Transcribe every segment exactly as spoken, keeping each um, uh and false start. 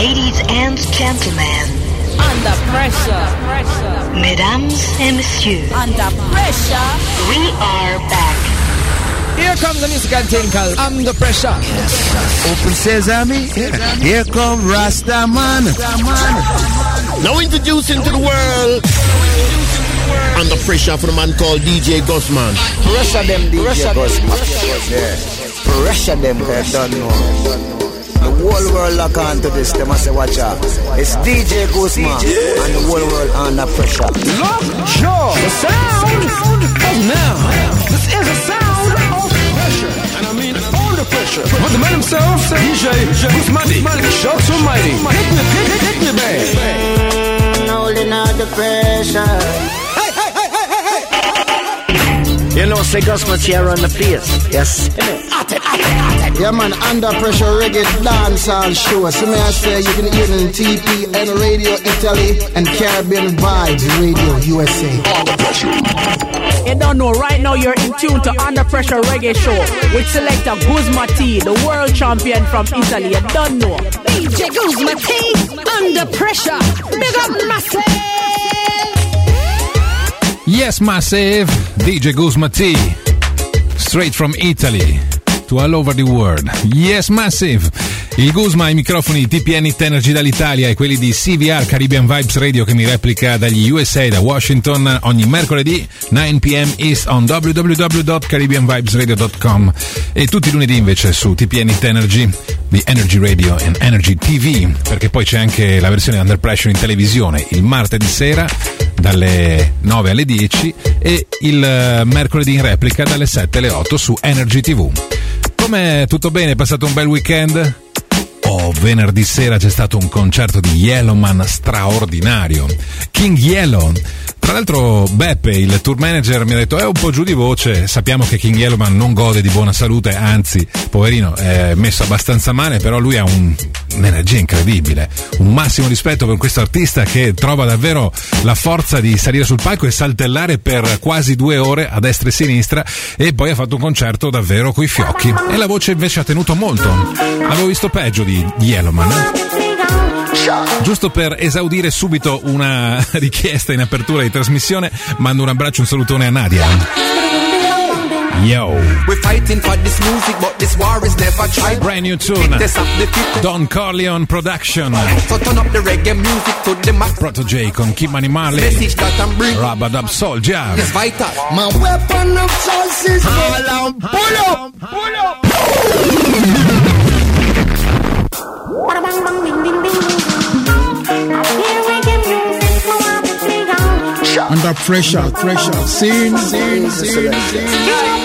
Ladies and gentlemen. Under pressure. pressure. Mesdames et messieurs. Under pressure. We are back. Here comes the musical thing called Under Pressure. Yes. Open Sesame. Yeah. Here come Rasta Man. Now introducing to the world Under Pressure for the man called D J Gusman. Pressure them, D J Gusman. Yeah. Pressure them, they don't know. The whole world lock on to this. They must say, watch out. It's D J Gusman yeah. And the whole world under pressure. Look, sure, the sound of now. This is a sound of pressure, and I mean under pressure. But the man himself, D J Gusman, shocks almighty. Hit me, hit, hit, hit me, babe. Holding out the pressure. Hey, hey, hey, hey, hey, hey. You know, say Gusman's here on the place. Yes. Yeah, man, Under Pressure Reggae Dancehall Show. So may I say, you can hear it on T P N Radio Italy and Caribbean Vibes Radio U S A. You don't know, right now you're in tune to Under Pressure Reggae Show with selector Guzma T, the world champion from Italy. You don't know. D J Guzma T, Under Pressure. Big up Massive. Yes, Massive. D J Guzma T, straight from Italy to all over the world. Yes, Massive. Il Guzma ai microfoni T P N Hit Energy dall'Italia e quelli di C V R Caribbean Vibes Radio che mi replica dagli U S A, da Washington, ogni mercoledì nine p.m. East on w w w dot caribbean vibes radio dot com e tutti i lunedì invece su T P N Hit Energy, di Energy Radio and Energy T V, perché poi c'è anche la versione Under Pressure in televisione il martedì sera dalle nove alle dieci e il mercoledì in replica dalle sette alle otto su Energy T V. Com'è? Tutto bene? È passato un bel weekend? Oh, venerdì sera c'è stato un concerto di Yellowman straordinario. King Yellow. Tra l'altro Beppe, il tour manager, mi ha detto è un po' giù di voce, sappiamo che King Yellowman non gode di buona salute, anzi, poverino, è messo abbastanza male, però lui ha un, un'energia incredibile, un massimo rispetto per questo artista che trova davvero la forza di salire sul palco e saltellare per quasi due ore a destra e sinistra, e poi ha fatto un concerto davvero coi fiocchi, e la voce invece ha tenuto molto. Avevo visto peggio di Yellowman, eh? Giusto per esaudire subito una richiesta in apertura di trasmissione, mando un abbraccio e un salutone a Nadia. Yo, we're fighting for this music, but this war is never tried. Brand new tune, Don Corleone Production. So turn up the reggae music to the max. Proto J con Kid Money Marley, message that I'm bringing. Rub-a-Dub Soldier. It's vital. My weapon of choice is all pull up, pull up. Under pressure, pressure, scene, scene, scene, scene.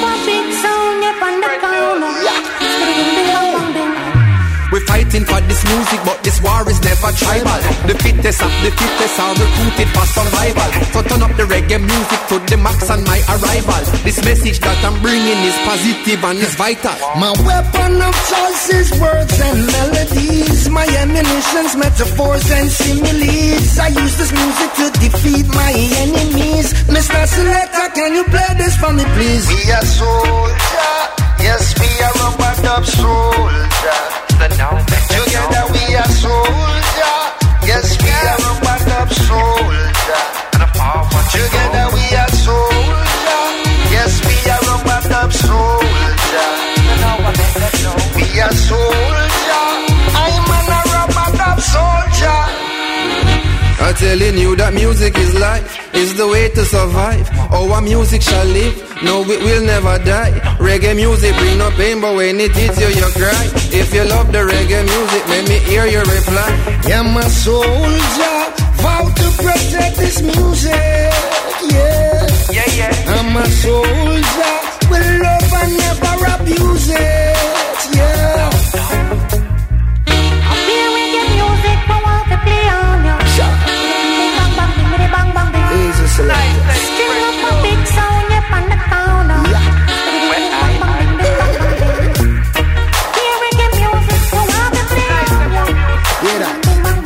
We're fighting for this music, but this war is never tribal. The fittest of the fittest are recruited for survival. So turn up the reggae music to the max on my arrival. This message that I'm bringing is positive and is vital. My weapon of choice is words and melodies. My ammunition's metaphors and similes. I use this music to defeat my enemies. Mister Selector, can you play this for me, please? We are soldier, yes, we are rubber-dub soldier. Together we are soldier, yes, we are rubber-dub soldier. Together we are soldier, yes, we are rubber-dub soldier. We are soldier, I'm a rubber-dub soldier. I'm telling you that music is life, is the way to survive. Our music shall live, no it will never die. Reggae music bring no pain, but when it hits you, you cry. If you love the reggae music, let me hear your reply. I'm a soldier, vow to protect this music, yeah. Yeah, yeah. I'm a soldier, with love and never abuse it, yeah. I feel reggae music, I want to play on you. Easy selector. String up a big sound, yep, on the corner. Hear reggae music, I want to play on you. Hear that?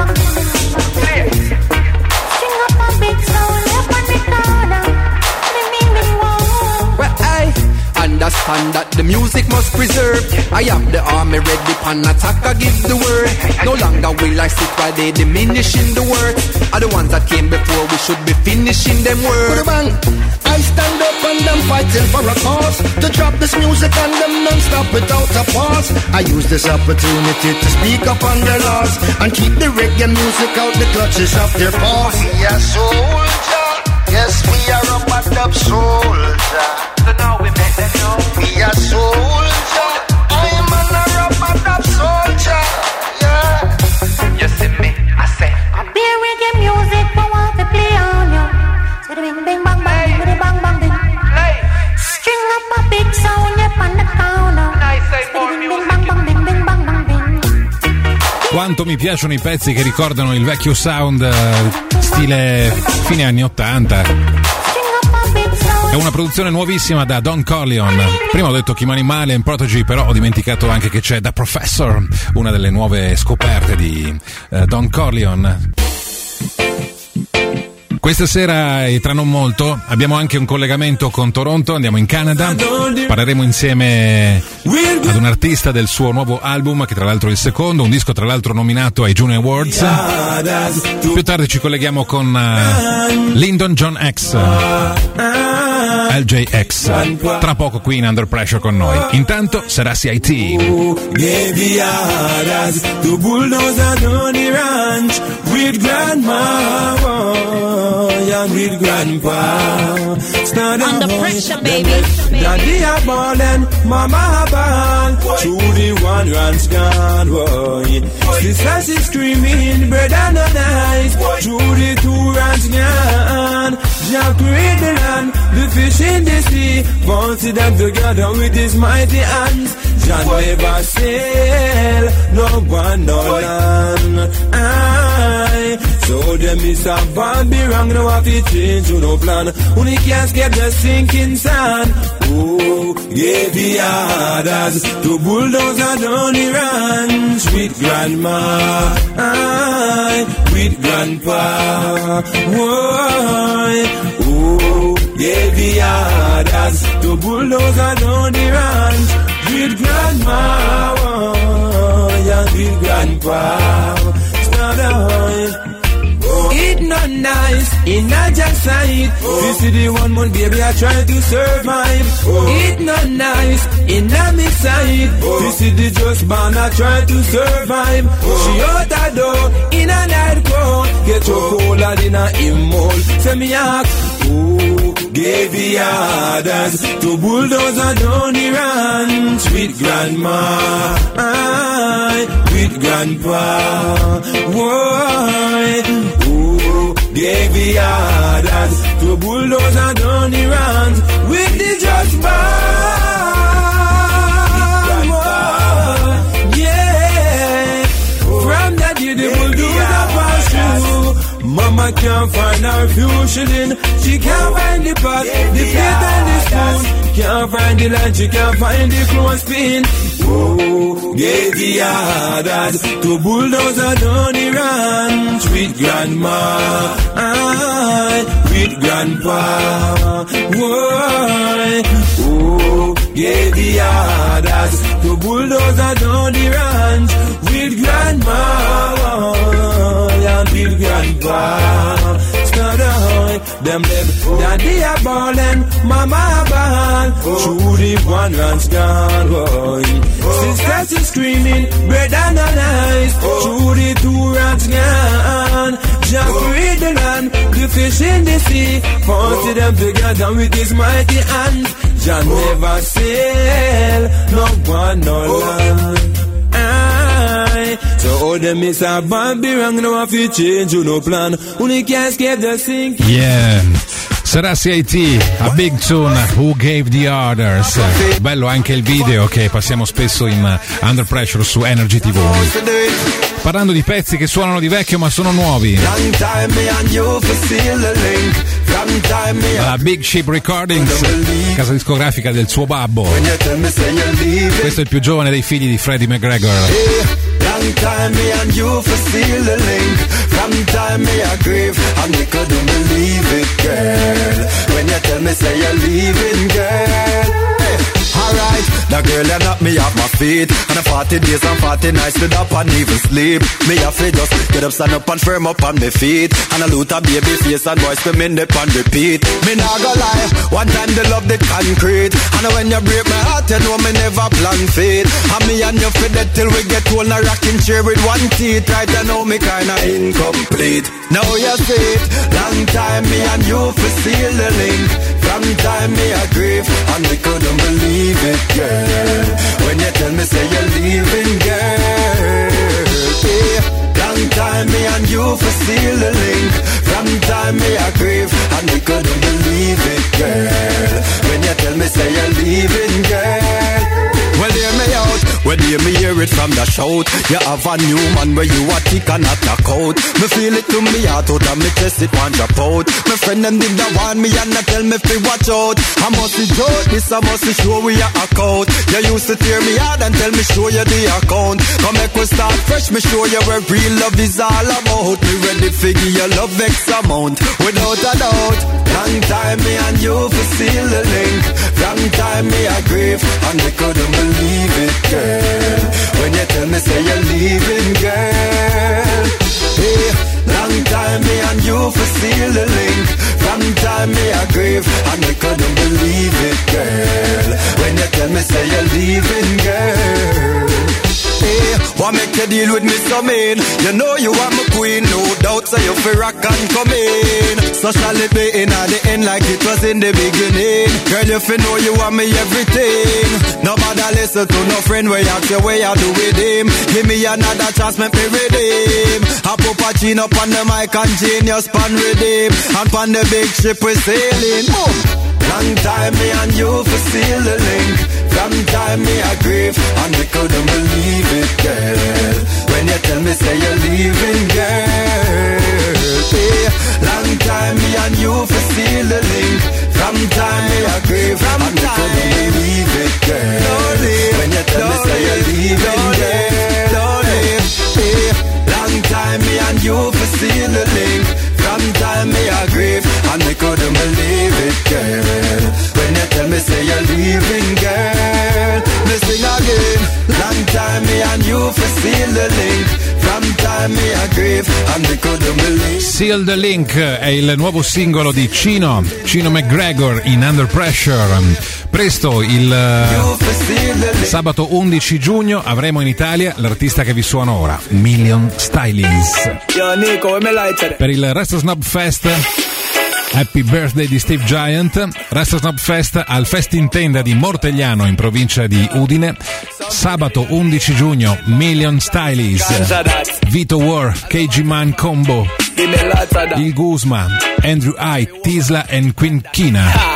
String up a big sound, yep, on the corner. Well, I understand that the music must must preserve. I have the army ready pan attack, I give the word. No longer will I sit while they diminishing the words. Are the ones that came before, we should be finishing them words. I stand up and I'm fighting for a cause, to drop this music and them non-stop without a pause. I use this opportunity to speak up on their laws and keep the reggae music out the clutches of their paws. We are soldier, yes we are a bad up soldier. So now we make them know. We are soldier, I'm an a bad up soldier. Yeah. You see me, I say. I be reggae music, but want to play on you. So the bing bing bang bang, bing bang bang bing. String up a big sound, yep on the counter. Nice, say more music. Bing bang bing bing bang bang bing. Quanto mi piacciono i pezzi che ricordano il vecchio sound eh, stile fine anni ottanta. È una produzione nuovissima da Don Corleon. Prima ho detto Kim Animale and Prodigy, però ho dimenticato anche che c'è The Professor, una delle nuove scoperte di eh, Don Corleon. Questa sera e tra non molto abbiamo anche un collegamento con Toronto, andiamo in Canada, parleremo insieme ad un artista del suo nuovo album, che tra l'altro è il secondo, un disco tra l'altro nominato ai Junior Awards. Più tardi ci colleghiamo con uh, Lyndon John X, L J X, tra poco qui in Under Pressure con noi. Intanto sarà C I T. With grandpa, under pressure, baby. Daddy a ballin', mama a ball. Through the one runs gone, boy. Sister she screaming, brother no nice. Through the two runs gone. Jack create the land, the fish in the sea. Bounce them together with his mighty hands. John never sail, no one no land. Aye. So them is a Bobby wrong, no have to change to no plan. Only can't escape the sinking sand. Oh, gave the orders to bulldozer down the ranch with grandma, aye, with grandpa. Why? Oh, gave the orders to bulldozer down the ranch with grandma, why, with grandpa. Start a it not nice, it not just side. Oh. This is the one month, baby, I try to survive. Oh. It not nice, it not me side. Oh. This is the just man, I try to survive. Oh. She out the door, in a night cold. Get your cola in a immole. Say me ask, oh, gave the orders to bulldozer down the ranch with grandma, aye, with grandpa. Why? Oh, gave the orders to bulldozer down the ranch with the just man. Yeah, from that year the bulldozer pass through. Mama can't find her fusion. She can't find the pot, the plate and the spoon. Can't find the line, she can't find the clothespin. Oh, gave the orders to bulldozer down the ranch with grandma, aye, with grandpa. Why? Oh, gave the orders to bulldozer down the ranch with grandma, and with grandpa. Start a them live, daddy a ballin', mama a ball. Through the one runs gone, boy. Sisters is screaming, brother no nice. Through the two runs gone. Jack read the land, the fish in the sea. Forty them together with his mighty hand. John never sail, no one no land. Aye. So all them is a Bambi wrong, no have to change, you no plan. Only can't escape the sink. Yeah. Sarà C I T, a big tune, Who Gave the Orders. Bello anche il video che passiamo spesso in Under Pressure su Energy T V. Parlando di pezzi che suonano di vecchio ma sono nuovi. La Big Ship Recordings, casa discografica del suo babbo. Questo è il più giovane dei figli di Freddie McGregor. Long time me and you for seal the link. From time me I grieve and me couldn't believe it, girl. When you tell me say you're leaving, girl. Alright, The girl that knock me off my feet. And a forty days and forty nights stood up and even sleep. Me have to just get up, stand up and firm up on my feet. And a loot a baby face and boys screaming up and repeat. Me nah go lie, one time the love the concrete. And when you break my heart, you know me never plan fate. And me and you fit that till we get old, a rocking chair with one teeth. Right, I know me kinda incomplete. Now you see it, long time me and you for seal the link. From time me I grieve, and we couldn't believe it, girl. When you tell me say you're leaving, girl. Yeah. Long time me and you for seal the link. From time me I grieve, and we couldn't believe it, girl. When you tell me say you're leaving, girl. Well, hear me out, well, hear me hear it from the shout. You have a new man where you are thick and not a coat. Me feel it to me heart out and me chest it want drop out. My friend them did not want me and not tell me fi watch out. I must be joke, this I must be sure we are account. You used to tear me hard and tell me show you the account. Come make we start fresh, me show you where real love is all about. Me ready figure your love X amount, without a doubt. Long time me and you for seal the link. Long time me I grieve and we couldn't believe it, girl. When you tell me say you're leaving, girl. Hey, long time me and you for seal the link. From time me I grieve and we couldn't believe it, girl. When you tell me say you're leaving, girl. Hey, what make you deal with me so mean? You know you are my queen, no doubt, so you feel rock and come in. So shall it be in at the end like it was in the beginning. Girl, you feel know you want me everything. No matter listen to no friend where you ask you where you do with him. Give me another chance, make me redeem. I put a chin up on the mic and genius pan redeem. And pan the big ship we sailing. Boom. Long time me and you for seal the link. From time me I grieve and we couldn't believe it, girl. When you tell me say you're leaving, girl. Yeah. Long time me and you for seal the link. From time me I grieve From and we couldn't believe it, girl. When you tell me say you're leaving, girl. Don't leave. Yeah. Long time me and you for seal the link. From time me I grieve and we couldn't believe it, girl. When you tell me say you're leaving, girl. Me sing again. Long time me and you for seal the link. From time me I grieve and we couldn't believe. Seal the Link è il nuovo singolo di Chino, Chino McGregor in Under Pressure. Presto, il uh, sabato undici giugno, avremo in Italia l'artista che vi suona ora, Million Stylies. Per il Resto Snob Fest, Happy Birthday di Steve Giant. Resto Snob Fest al Festintenda di Mortegliano in provincia di Udine. Sabato undici giugno, Million Stylies, Vito War, K G Man Combo, Il Guzma, Andrew I, Tisla and Queen Kina,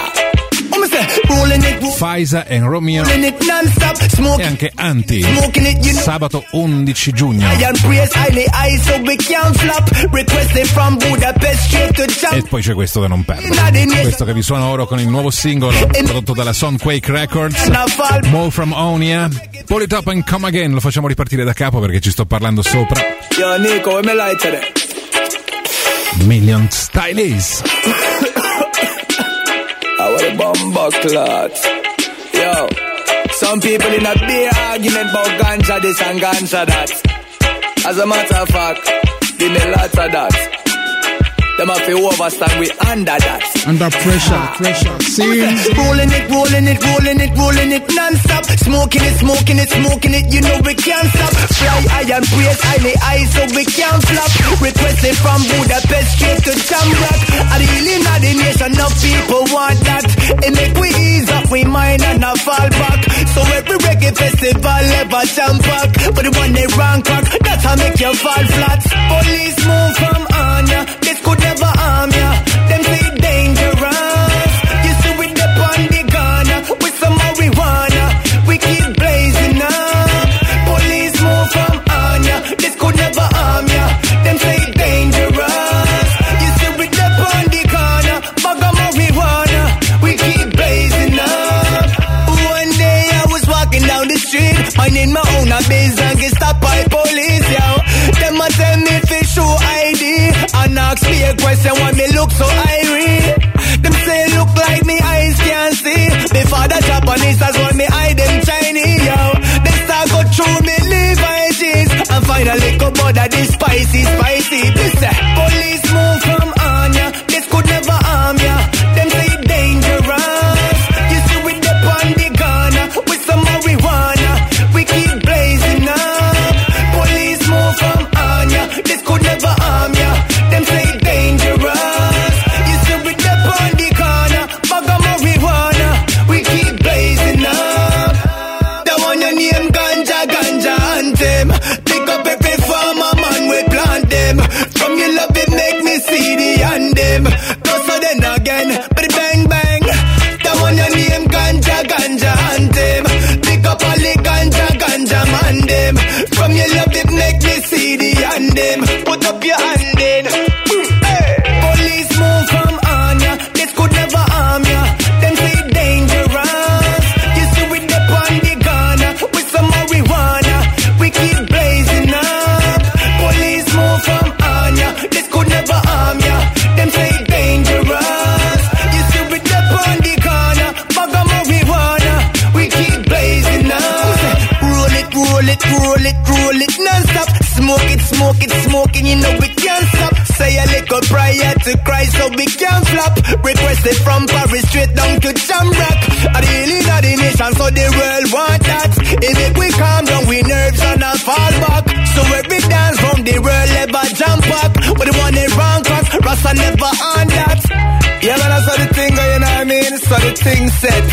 Faisa e Romeo e anche Anti. Sabato undici giugno. E poi c'è questo da non perdere, questo che vi suona ora con il nuovo singolo prodotto dalla Soundquake Records, More From Onia. Pull it up and come again. Lo facciamo ripartire da capo perché ci sto parlando sopra. Million Stylies. Our bomba clots. Yo, some people in a big argument about ganja this and ganja that. As a matter of fact, give me lots of that. Them have to overstand we under that. Under pressure, pressure. See? Rolling it, rolling it, rolling it, rolling it non-stop. Smoking it, smoking it, smoking it, you know we can't stop. Fly high and praise highly high so we can't flop. Requested from Budapest straight to Jamrock. A really not the nation, enough people want that. It make we ease up, we mind and not fall back. So every reggae festival ever jump back. But the one they rank crack, that's how make you fall flat. Police move from on ya, this could never harm ya. Them say dangerous. You see we dip on the gun with some marijuana. We keep blazing up. Police move from on ya. This could never harm ya. Them say dangerous. You see we dip on the corner. Bag of marijuana. We keep blazing up. One day I was walking down the street, minding my own business and get stopped by police, yo. Them a tell me fi show I D and ask me a question why me look so irie. Them say look like me eyes can't see. Before the Japanese as when me eye them Chinese. that is spicy, spicy. This uh, police move from on ya. This could never harm ya. Them say it dangerous. You see with the on the gun with some marijuana. We keep blazing up. Police move from on ya. This could never harm ya. Them say it dangerous. You see with the on the gun bag of marijuana. We keep blazing up. The one you name ganja, ganja anthem. Pick up every farmer man we plant them. From your love it make me see the and them. Go so then again, but bang bang. The one you name ganja, ganja anthem. Pick up all the ganja, ganja man them. From your love it make me see the and them. Put up your hand in. Hey. Police move from on ya. This could never harm ya. Them say dangerous. You see with the on the gun with some marijuana. We keep blazing up. Police move from on ya. This could never harm ya. Them say dangerous. You see with the on the gun bag of marijuana. We keep blazing up. Roll it, roll it, roll it, roll it non-stop. Smoke it, smoke it, smoking, you know we can't stop. Say a little prayer to Christ so we can flop. Requested from Paris straight down to Jamrock. Are the healing of the nation so the world want that. It make we calm down, we nerves and not fall back. So every dance from the world ever jump back. But the one they wrong cause Rasta never on that. Yeah man, that's how the thing go, you know what I mean? So the thing set.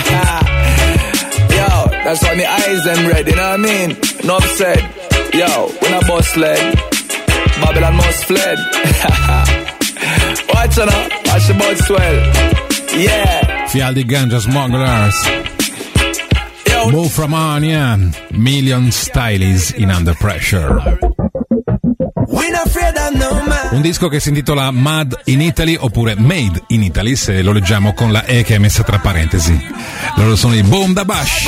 Yo, that's on the eyes them red, you know what I mean? Enough said. Yo, when I bust leg, Babylon must fled. Watch out, watch the boat swell. Yeah. Fialdi Ganja Smugglers. Yo. Move from on, yeah. Million Stylies in Under Pressure. Un disco che si intitola Mad in Italy oppure Made in Italy se lo leggiamo con la E che è messa tra parentesi. Loro sono i Boom da Bash.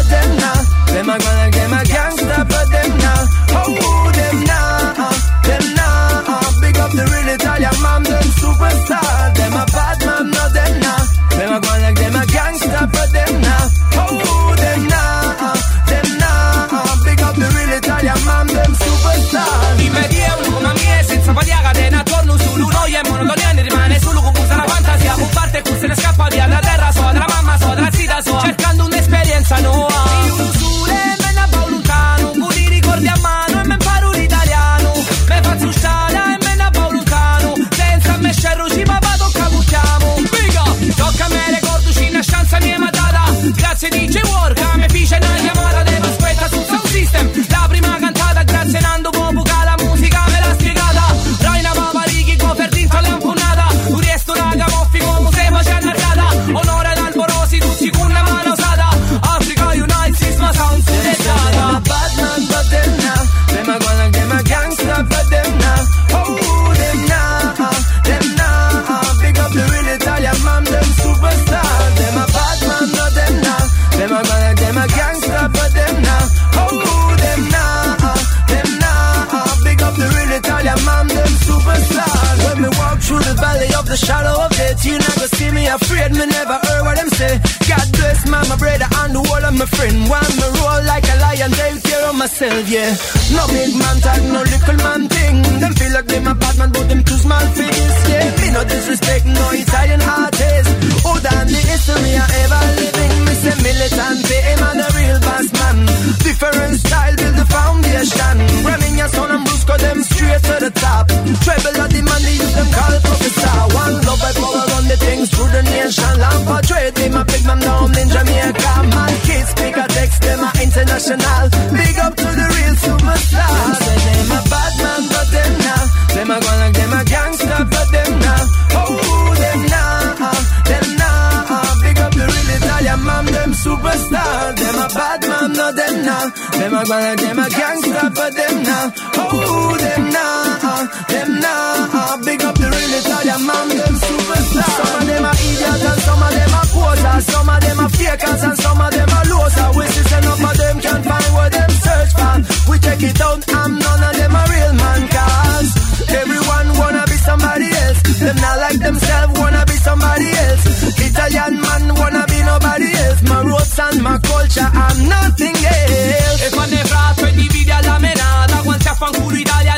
Senza padia catena attorno su lui e monotonia ne rimane solo con la fantasia un parte se ne scappa via da terra so della mamma so della zita so cercando un'esperienza nuova io lo sole me ne va lontano con i ricordi a mano e me imparo l'italiano me faccio strada e me ne va lontano senza me scerro ci papà tocca bucchiamo biga tocca a me ricordo ci una chance mia matata grazie D J Work a me fice una chiamata devo aspetta sul sound system la prima cantata grazie Nando Popo la musica me l'ha spiegata Raina Papa Righi con Ferdinto l'ampunata un resto raga moffi come se facendo arcata onore d'Alborosi tutti con una mano usata Africa Unite sisma sound sudeggiata Batman but them now them a gonna them a gangster but them now oh them now them now big up the real Italian man them superstar them a Batman but them now them a gonna them a gangster but them now oh them now them now big up the real Italian man them superstar when me walk through the valley of the shadow of death you never see me afraid me never heard what them say God bless my, my brother and the whole of my friend one me roll like a lion take care of myself yeah no big man tag no little man thing them feel like them a bad man but them too small for this yeah me no disrespect no Italian artist who done the history I ever living me say militant pay him and the real boss man different style build the foundation running your son and Brusco them straight to the top treble of the man they use them call professor one love by power run the things through the nation lamp portrait me my big man down in Jamaica man kids speak a text them a international big up to the real superstars say them a bad man but them now them a gonna them a gangster but them now oh them now them now big up the real Italian man them superstar them a bad man no them now them a gonna them a gangster but them now oh them now them now big up the real Italian man them superstar some of them are idiots and some of them are posers some of them are fakers and some of them are losers we see say none of them can find what them search for we check it out and none of them are real man cause everyone wanna be somebody else them not like themselves wanna be somebody else Italian man wanna be nobody else my roots and my culture and nothing else e quando è fratto e divide alla menata quanti affanculo Italia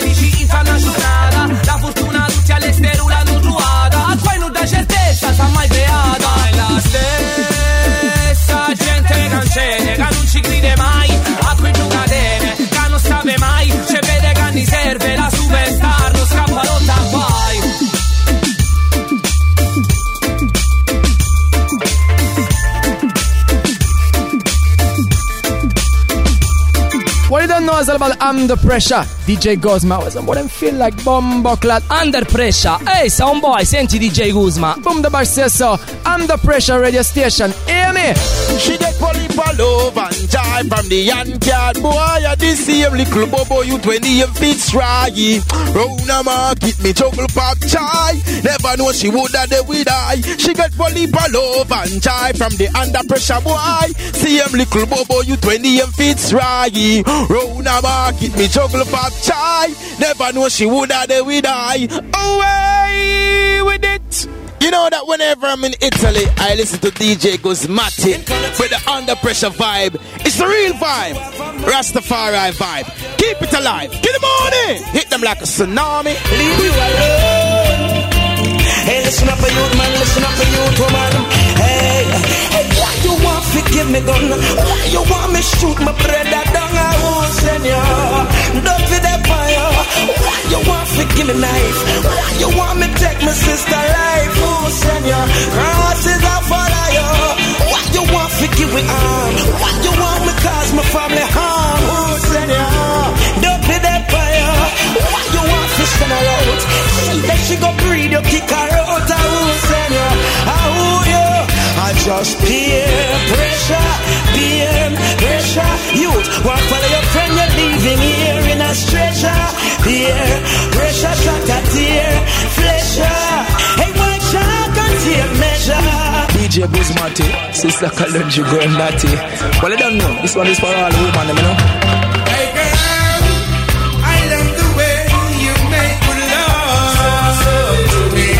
about Under Pressure. D J Guzma, somebody feel like Bumbleclad. Under Pressure. Ehi, hey, sound boy, senti D J Guzma. Boom the bar says so. Under Pressure radio station. Hear me? She get poly love and jive from the Yankee. Boy, I this same little bobo you twenty fits raggy. Round a market, me juggle pop chai. Never know she would have the with I. She get poly love and jive from the Under Pressure boy. Same little bobo you twenty fits raggy. Round a market, me juggle pop chai. Never know she would have the with I. Away with it. You know that whenever I'm in Italy, I listen to D J Guzmati with the Under Pressure vibe. It's the real vibe. Rastafari vibe. Keep it alive. Get them on in. Hit them like a tsunami. Leave you alone. Hey, listen up, youth man. Listen up, youth woman. Hey, hey, why you want to give me gun? Why you want me shoot my brother down? I won't send you. Don't be that fire. Why you want to give me knife? Why you want me take my sister life? Who send you? Crosses out for you. Why you want to give me arm? Why you want me cause my family harm? Who send you? Don't be that fire. Why you want to send her out? She that she go breed, you kick her out. I who send you? I who you? I just peer pressure, peer pressure. Youth, want follow your friend, you're leaving here in a stretcher. Peer pressure, shot a tear, fletcher. Hey, watch out, contain measure. D J Guzmati, Sister Kalunji, girl Natty. Well, I don't know. This one is for all women, you know. Hey, girl, I love the way you make good love to me.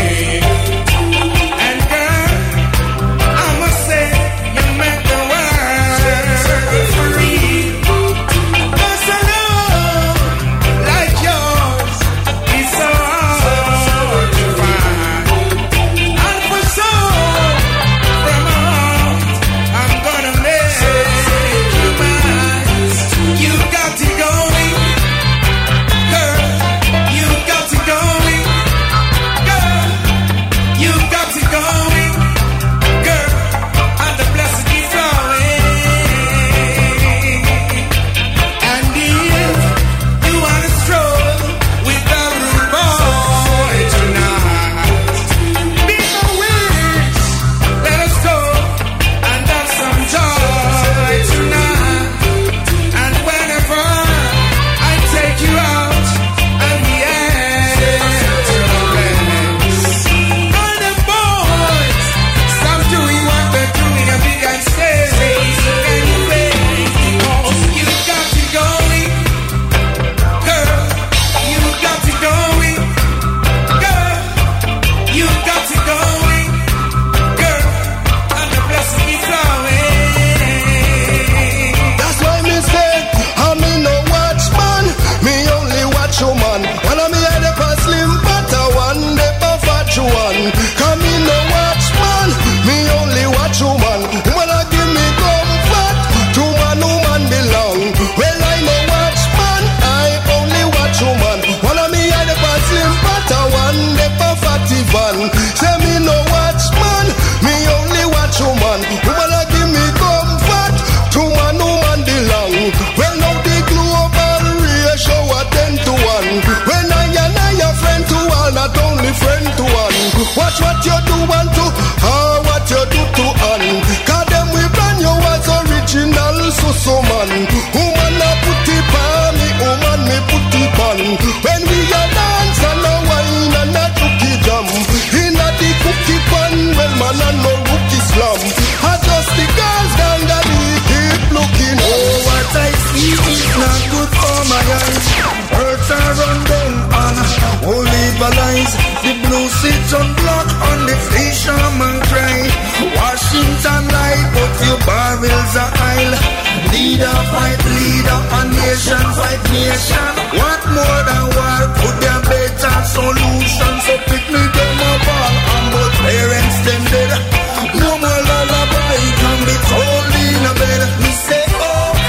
Watch what you do and to, or what you do to un. Cause them we brand you as original so-so man. Woman a put it on me, woman me put it on. When we a dance and a wine and a cookie jam. In a the cookie pan, well man and no rookie slam. I just the girls down the knee keep looking. Oh, what I see is not good for my eyes. Hurts are run down on holy balize. The blue sits on block on the fisherman cry. Washington light, but your barrels are aisle. Leader fight leader, a nation fight nation. What more than war? Could there better solution? So pick me them a ball and both parents them dead. No more lullaby can be told in a bed. Me say oh,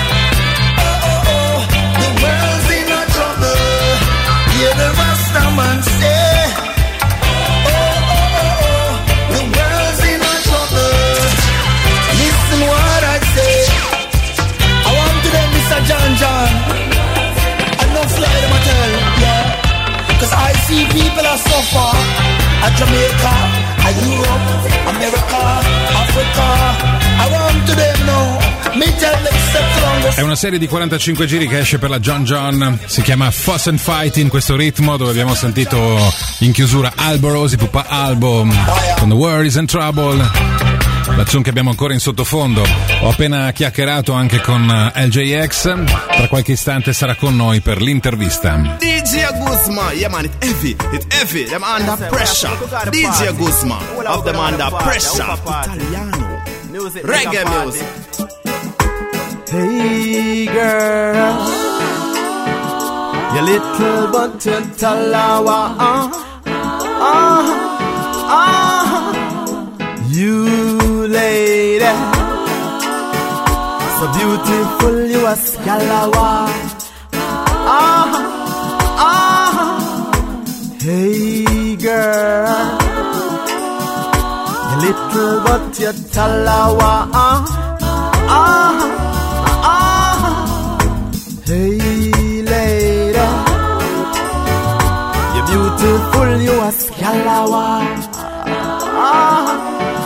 oh, oh, oh, the world's in a trouble. Hear the Rasta man say. John John, so far. A Jamaica, a Europe, America, Africa. I want to them now. Me tell them step along. È una serie di quarantacinque giri che esce per la John John, si chiama Fuss and Fight, in questo ritmo, dove abbiamo sentito in chiusura Albo Rosi, Pupa Albo con The World Is in Trouble, la tune che abbiamo ancora in sottofondo. Ho appena chiacchierato anche con L J X, tra qualche istante sarà con noi per l'intervista. D J Guzma, yeah man, it's heavy, it's heavy, them under pressure. D J Guzma, of them under pressure. Italiano, reggae music. Hey girl, you little but you talawa, uh, uh, uh, you lady, so beautiful you a scalawa, uh, uh, hey girl, you little but you talawa, uh, uh, hey lady, you're beautiful, you a scalawa. Ah,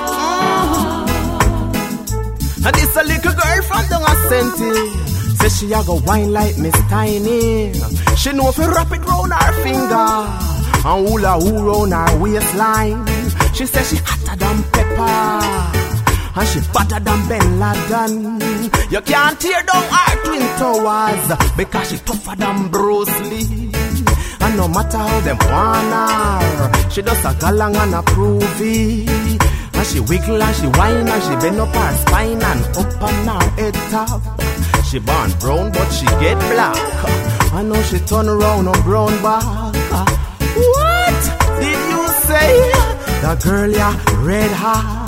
mm. And this a little girl from down a Senti, say she a go wine like Miss Tiny. She know if you wrap it round her finger and hula hoo round her waistline. She say she hotter than pepper and she fatter than Ben Laden. You can't tear down her twin towers because she tougher than Bruce Lee. And no matter how them want her, she does a galang and a provey. And she wiggle and she whine and she bend up her spine and up on her head top. She born brown but she get black. I know she turn around on brown back. What did you say? The girl ya red heart.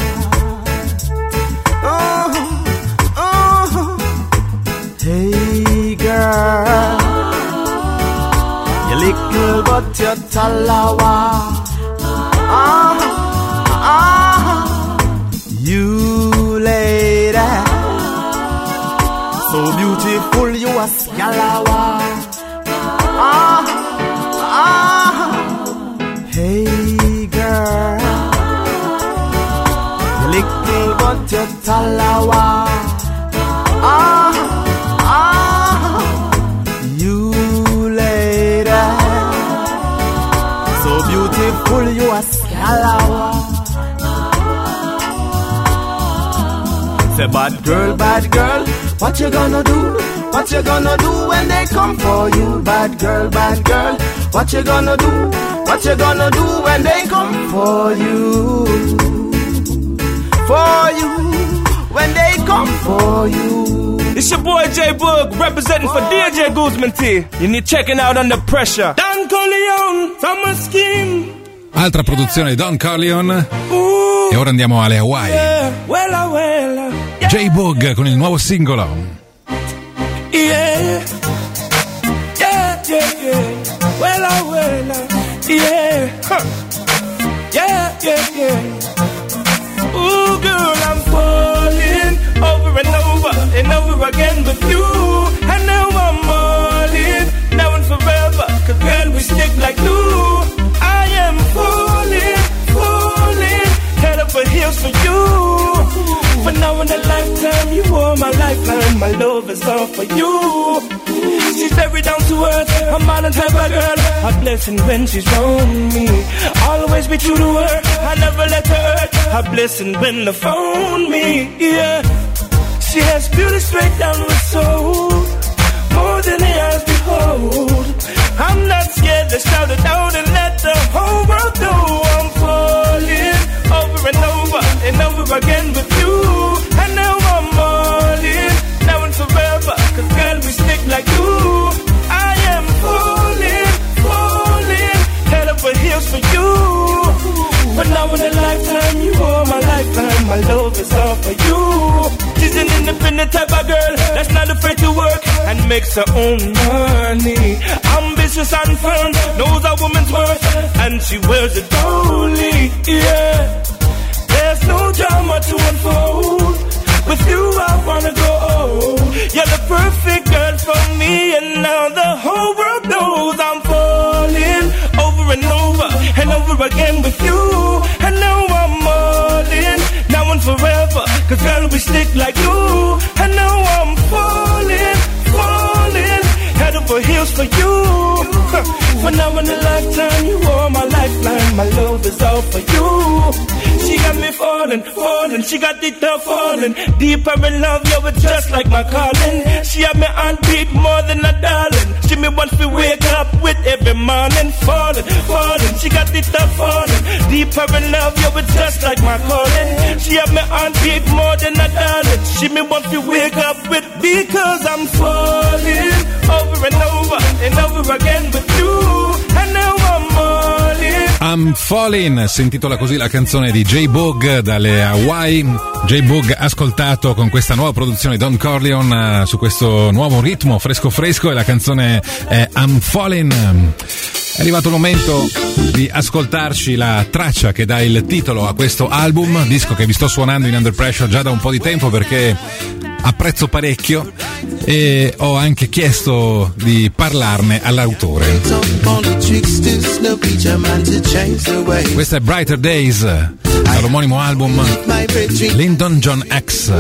Oh, oh, hey girl, you little but you talawa. Ah, ah, you lady, so beautiful you a scalawa. Ah, ah, hey girl, little but you talawa. Ah, ah, you lady, so beautiful you a scalawa. Say bad girl, bad girl, what you gonna do? What you gonna do when they come for you? Bad girl, bad girl, what you gonna do? What you gonna do when they come for you? For you, when they come for you. It's your boy J Boog representing for D J Guzman T. You need checking out Under Pressure. Don Corleone from a scheme. Altra produzione di Don Corleone. E ora andiamo alle Hawaii. Yeah, wella, wella, yeah. J Boog con il nuovo singolo. Yeah, yeah, yeah, yeah. Wella, wella, yeah, huh. Yeah, yeah, yeah. Ooh, girl, I'm falling over and over and over again with you. And now I'm all in, now and forever. Cause girl, we stick like glue. I am falling, falling, head over heels for you. For now in a lifetime, you are my lifeline. My love is all for you. She's very down to earth, a modern type of girl. A blessing when she's around me. Always be true to her, I never let her hurt. A blessing when they found me, yeah. She has beauty straight down with soul, more than the eyes behold. I'm not scared to shout it out and let the whole world know I'm falling over and over and over again with you. And now I'm all in, now and forever. Cause girl, we stick like glue. I am falling, falling, head over heels for you. But now in a lifetime, you are my lifeline. My love is all for you. She's an independent type of girl that's not afraid to work and makes her own money. Ambitious and firm, knows a woman's worth, and she wears it boldly, yeah. There's no drama to unfold. With you I wanna go. You're the perfect girl for me, and now the whole world knows I'm falling over and over and just for you. For now in a lifetime, you are my lifeline. My love is all for you. She got me falling, falling. She got it up falling. Deeper in love, yeah, it's just like my calling. She had me on beat more than a darling. She me want to wake up with every morning. Falling, falling. She got it up falling. Deeper in love, yeah, it's just like my calling. She had me on beat more than a darling. She me want to wake up with, because I'm falling over and over and over again with you. And now I'm all in. I'm Falling, si intitola così la canzone di J-Boog dalle Hawaii. J-Boog ascoltato con questa nuova produzione Don Corleone uh, su questo nuovo ritmo fresco fresco, e la canzone è I'm Falling. È arrivato il momento di ascoltarci la traccia che dà il titolo a questo album, disco che vi sto suonando in Under Pressure già da un po' di tempo perché apprezzo parecchio e ho anche chiesto di parlarne all'autore. Questo è Brighter Days, dall'omonimo album Lyndon John X.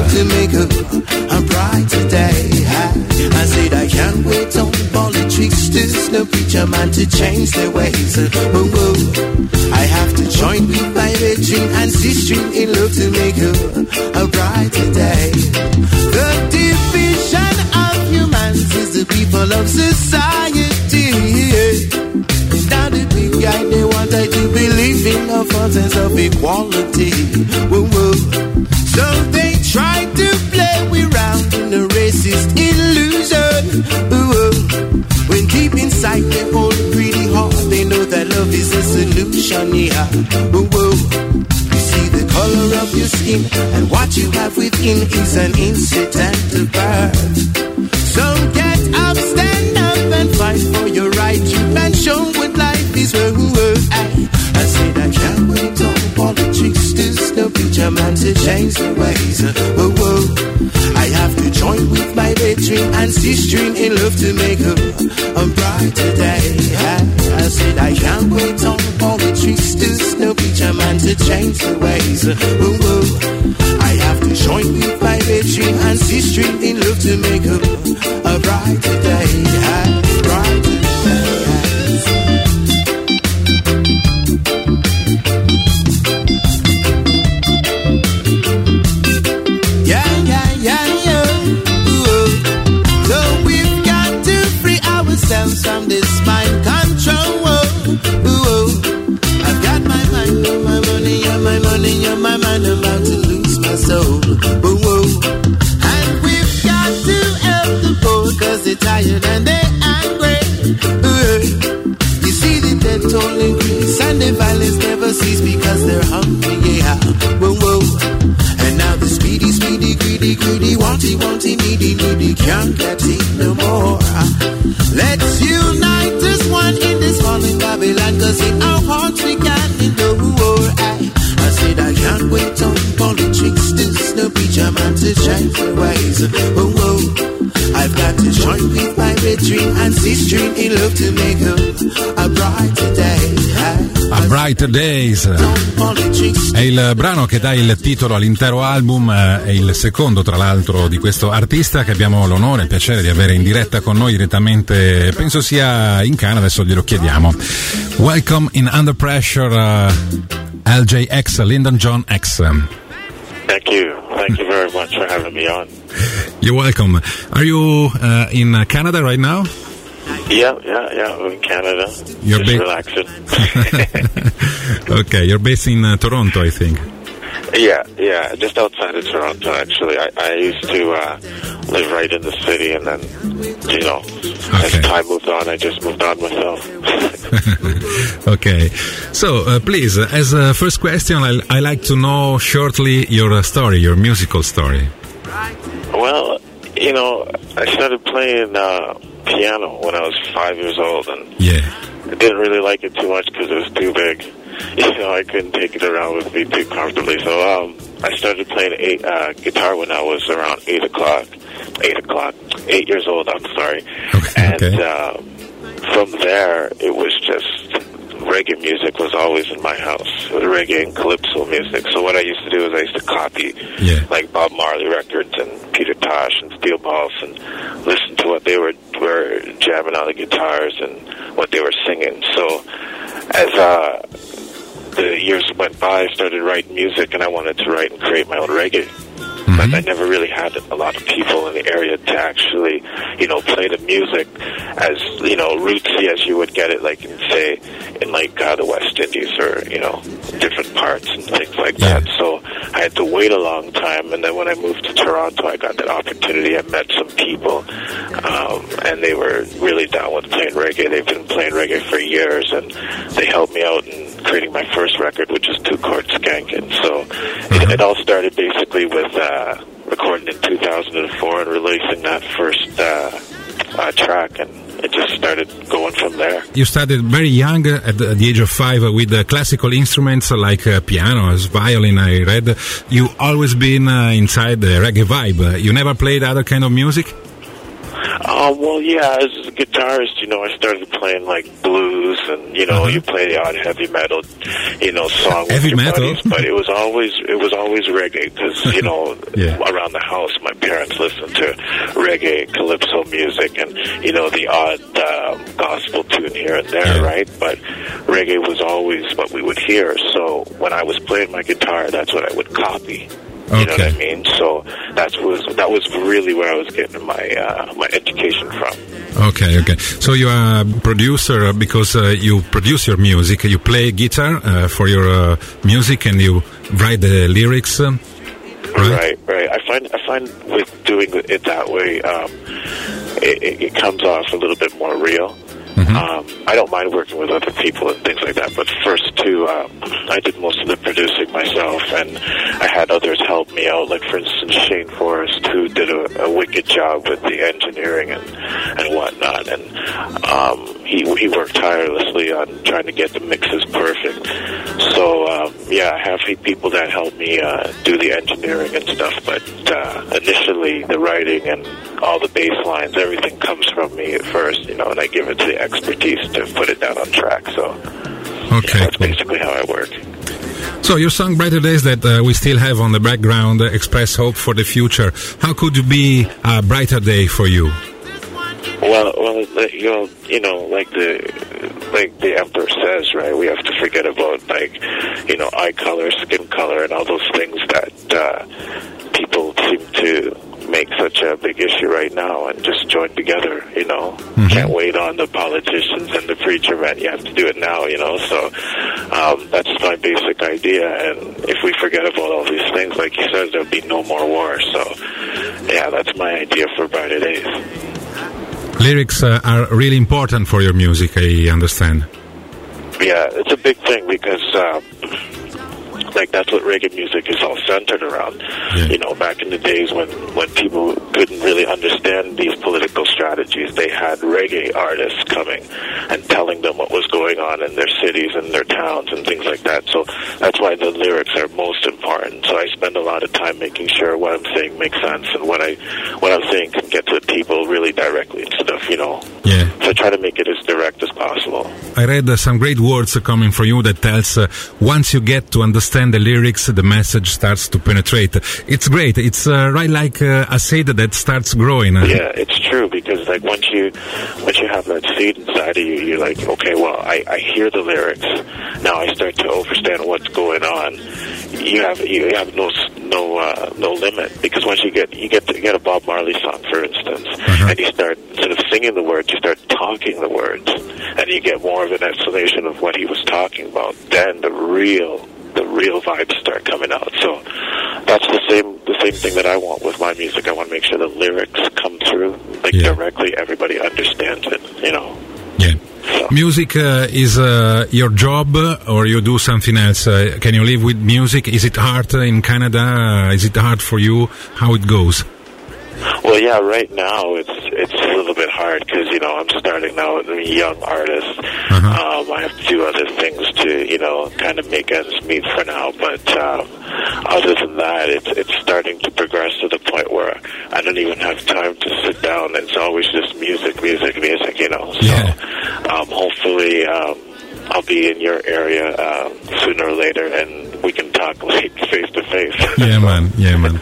I said I can't wait on all the tricksters, no preacher man to change their ways. Oh, oh. I have to join with my brethren and sister in love to make a, a brighter day. The division of humans is the people of society. Now the big guy, they want I to believe in the fountains of equality. Whoa, whoa. So they try to play we round in a racist illusion. Ooh, when deep inside their own greedy heart, they know that love is a solution. Yeah. Ooh, you see the color of your skin and what you have within is an incident of birth. So get up, stand up and fight for your right. You can show what life is worth. I, I said I can't wait on politics. There's no preacher man to change the ways. Oh, oh. I have to join with my brethren and sister in love to make a, a brighter day. I, I said I can't wait on politics. There's no preacher man to change the ways. Oh, oh. I have to join with my brethren and sister in love to make a, a brighter day. I, brighter day. From this mind control. Ooh, ooh. I've got my mind on my money, on my money, on my mind. I'm about to lose my soul. Ooh, ooh. And we've got to help the poor, cause they're tired and they're angry. Ooh. You see the death toll increase and the violence never cease because they're hungry, yeah. Ooh, ooh. And now the speedy, speedy, greedy, greedy, wanty, wanty, needy, needy, can't get it no more. Let's unite as one in this fallen Babylon, cause in our hearts we can endure. I, I said I can't wait on politics. There's no preacher man to change the ways. Oh, oh. I've got to join with my brethren and sister in love to make a, a brighter day. I, A Brighter Days è il brano che dà il titolo all'intero album, è il secondo tra l'altro di questo artista che abbiamo l'onore e il piacere di avere in diretta con noi direttamente, penso sia in Canada, adesso glielo chiediamo. Welcome in Under Pressure, uh, L J X, Lyndon John X. Thank you. Thank you very much for having me on. You're welcome. Are you uh, in Canada right now? Yeah, yeah, yeah. I'm in Canada. You're Just ba- relaxing. Okay, you're based in uh, Toronto, I think. Yeah, yeah. Just outside of Toronto, actually. I, I used to uh, live right in the city, and then, you know, okay. As time moved on, I just moved on myself. Okay. So, uh, please, uh, as a first question, I I like to know shortly your uh, story, your musical story. Well, you know, I started playing uh, piano when I was five years old, and yeah. I didn't really like it too much because it was too big. You know, I couldn't take it around with me too comfortably. So um, I started playing eight, uh, guitar when I was around eight o'clock. Eight o'clock. Eight years old, I'm sorry. Okay. And okay. Uh, from there, it was just reggae music was always in my house, reggae and calypso music. So what I used to do is I used to copy yeah. like Bob Marley records and Peter Tosh and Steel Pulse and listen to what they were were jamming on the guitars and what they were singing. So as uh, the years went by, I started writing music, and I wanted to write and create my own reggae. Mm-hmm. But I never really had a lot of people in the area to actually, you know, play the music as, you know, rootsy as you would get it, like in, say, in like uh, the West Indies or, you know, different parts and things like yeah. that. So I had to wait a long time, and then when I moved to Toronto, I got that opportunity. I met some people, um, and they were really down with playing reggae. They've been playing reggae for years, and they helped me out in creating my first record, which is Two Chord Skankin'. So it, it all started basically with uh, recording in two thousand four and releasing that first uh, uh, track, and it just started going from there. You started very young, uh, at, the, at the age of five, uh, with uh, classical instruments uh, like uh, piano, violin, I read. You always been uh, inside the reggae vibe. Uh, you never played other kind of music? Uh, well, yeah, as a guitarist, you know, I started playing, like, blues, and, you know, uh-huh. you play the odd heavy metal, you know, song with heavy your metal? buddies, but it was always, it was always reggae, because, you know, yeah. around the house, my parents listened to reggae, calypso music, and, you know, the odd um, gospel tune here and there, yeah. right? But reggae was always what we would hear, so when I was playing my guitar, that's what I would copy. You okay. know what I mean? So that was that was really where I was getting my uh, my education from. Okay, okay. So you are a producer because uh, you produce your music. You play guitar uh, for your uh, music, and you write the lyrics. Um, right? right, right. I find I find with doing it that way, um, it, it comes off a little bit more real. Mm-hmm. Um, I don't mind working with other people and things like that, but first two, um, I did most of the producing myself, and I had others help me out, like for instance Shane Forrest, who did a, a wicked job with the engineering and, and whatnot, and um, he he worked tirelessly on trying to get the mixes perfect. So um, yeah, I have people that help me uh, do the engineering and stuff, but uh, initially the writing and all the bass lines, everything comes from me at first, you know, and I give it to the expertise to put it down on track. So okay, yeah, that's basically how I work. So your song Brighter Days that uh, we still have on the background uh, express hope for the future. How could it be a brighter day for you? Well, well, you know, you know, like the like the emperor says, right? We have to forget about, like, you know, eye color, skin color, and all those things that uh, people seem to make such a big issue right now, and just join together, you know. Mm-hmm. Can't wait on the politicians and the preacher man. You have to do it now, you know. So um, that's my basic idea, and if we forget about all these things, like you said, there'll be no more war. So yeah, that's my idea for Brighter Days. Lyrics uh, are really important for your music, I understand. Yeah, it's a big thing because uh, like that's what reggae music is all centered around. Yeah. You know, back in the days when, when people couldn't really understand these political strategies, they had reggae artists coming and telling them what was going on in their cities and their towns and things like that. So that's why the lyrics are most important. So I spend a lot of time making sure what I'm saying makes sense, and what I what I'm saying can get to the people really directly instead of, you know. Yeah. So I try to make it as direct as possible. I read uh, some great words uh, coming from you that tells uh, once you get to understand the lyrics, the message starts to penetrate. It's great. It's uh, right like uh, a seed that starts growing. Uh. Yeah, it's true, because like once you once you have that seed inside of you, you're like, okay, well, I, I hear the lyrics. Now I start to understand what's going on. You have you have no no uh, no limit, because once you get you get to get a Bob Marley song, for instance, uh-huh. and you start instead of singing the words, you start talking the words, and you get more of an explanation of what he was talking about. Then the real the real vibes start coming out. So that's the same the same thing that I want with my music. I want to make sure the lyrics come through like yeah. directly. Everybody understands it, you know. Yeah. So. Music uh, is uh, your job, or you do something else? Uh, can you live with music? Is it hard in Canada? Uh, is it hard for you? How it goes? Well, yeah, right now it's it's a little bit hard because, you know, I'm starting now as a young artist. Uh-huh. Um, I have to do other things to, you know, kind of make ends meet for now. But um, other than that, it's it's starting to progress to the point where I don't even have time to sit down. It's always just music, music, music, you know. So yeah. um, hopefully... Um, I'll be in your area uh, sooner or later, and we can talk like face to face. Yeah, man. Yeah, man.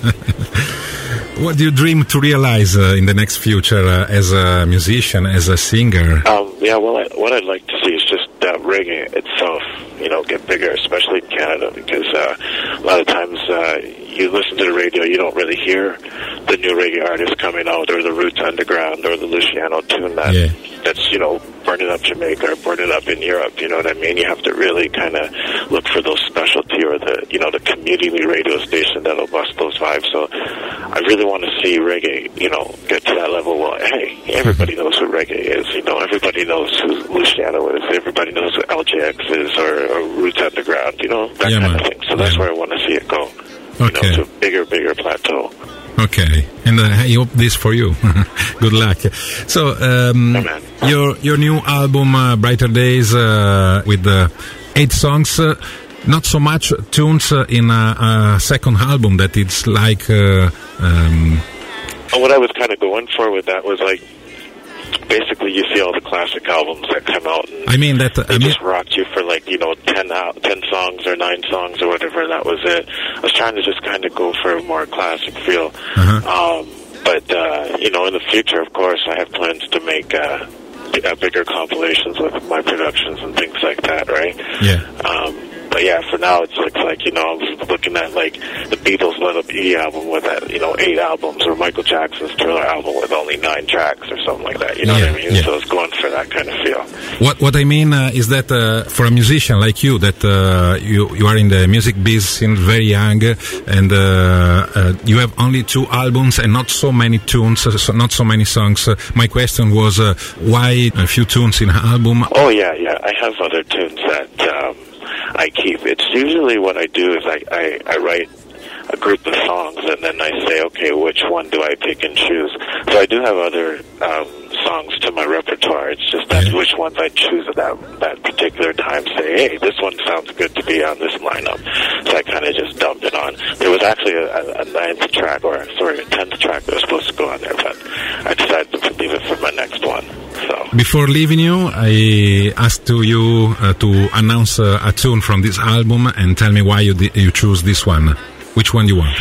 What do you dream to realize uh, in the next future uh, as a musician, as a singer? Um, yeah, well, I, what I'd like to see is just uh, reggae itself, you know, get bigger, especially in Canada, because uh, a lot of times uh, you listen to the radio, you don't really hear the new reggae artists coming out, or the Roots Underground, or the Luciano tune that yeah. that's, you know, burning up Jamaica or burning up in Europe, you know what I mean? You have to really kind of look for those specialty or the, you know, the community radio station that'll bust those vibes. So I really want to see reggae, you know, get to that level. Well, hey, everybody knows what reggae is, you know, everybody knows who Luciano is, everybody knows what L J X is, or, or Roots Underground, you know, that yeah, kind man. of thing. So that's yeah. where I want to see it go, you okay. know, to a bigger, bigger plateau. Okay, and uh, I hope this for you. Good luck. So, um, oh, your your new album, uh, Brighter Days, uh, with uh, eight songs, uh, not so much tunes uh, in a, a second album that it's like... Uh, um, what I was kind of going for with that was like, basically you see all the classic albums that come out and I mean that uh, they I just mean, rocked you for like, you know, ten, out, ten songs or nine songs or whatever, that was it. I was trying to just kind of go for a more classic feel. Uh-huh. Um, but, uh, you know, in the future, of course, I have plans to make uh, uh, bigger compilations with my productions and things like that, right? Yeah. Um, But yeah, for now it looks like, you know, I'm looking at like the Beatles' Let Up E album with that, you know, eight albums, or Michael Jackson's Thriller album with only nine tracks or something like that. You know yeah, what I mean? Yeah. So it's going for that kind of feel. What what I mean uh, is that uh, for a musician like you, that uh, you you are in the music biz since very young, and uh, uh, you have only two albums and not so many tunes, uh, so not so many songs. Uh, my question was uh, why a few tunes in an album? Oh yeah, yeah. I have other tunes that. Um, I keep. It's usually what I do is I, I, I write a group of songs and then I say, okay, which one do I pick and choose? So I do have other um, songs to my repertoire. It's just that yeah. which ones I choose at that, that particular time. Say, hey, this one sounds good to be on this lineup. So I kind of just dumped it on. There was actually a, a ninth track, or sorry, a tenth track that was supposed to go on there, but I decided to leave it for my next one. So. Before leaving you, I asked to you uh, to announce uh, a tune from this album and tell me why you di- you choose this one. Which one do you want?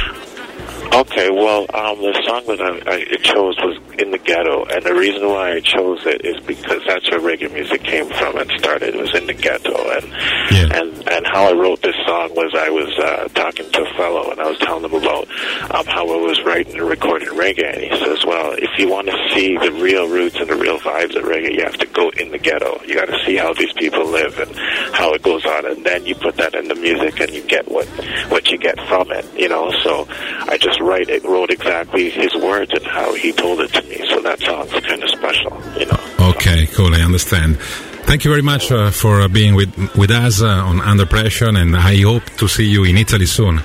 Okay, well, um, the song that I, I chose was In the Ghetto, and the reason why I chose it is because that's where reggae music came from and started. It was in the ghetto, and yeah. and, and how I wrote this song was I was uh, talking to a fellow, and I was telling him about um, how I was writing and recording reggae, and he says, well, if you want to see the real roots and the real vibes of reggae, you have to go in the ghetto. You got to see how these people live and how it goes on, and then you put that in the music, and you get what, what you get from it, you know, so I just write it, wrote exactly his words and how he told it to me. So that song's kind of special, you know. Okay, cool. I understand. Thank you very much uh, for uh, being with with us uh, on Under Pressure, and I hope to see you in Italy soon.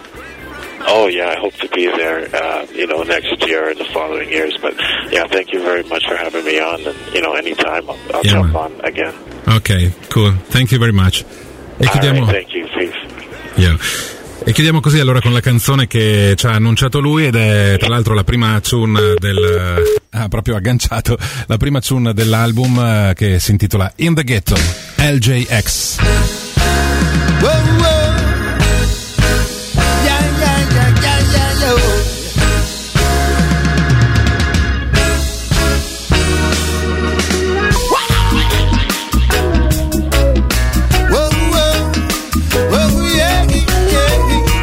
Oh yeah, I hope to be there, uh, you know, next year or the following years. But yeah, thank you very much for having me on, and you know, anytime I'll, I'll yeah, jump man. on again. Okay, cool. Thank you very much. E chiudiamo. Right, thank you. Peace. Yeah. E chiudiamo così allora con la canzone che ci ha annunciato lui, ed è tra l'altro la prima tune del ah, proprio agganciato la prima tune dell'album, che si intitola In the Ghetto, L J X. Whoa, whoa. Yeah, yeah, yeah, yeah, yeah, yo. Whoa, whoa. Whoa, yeah, yeah.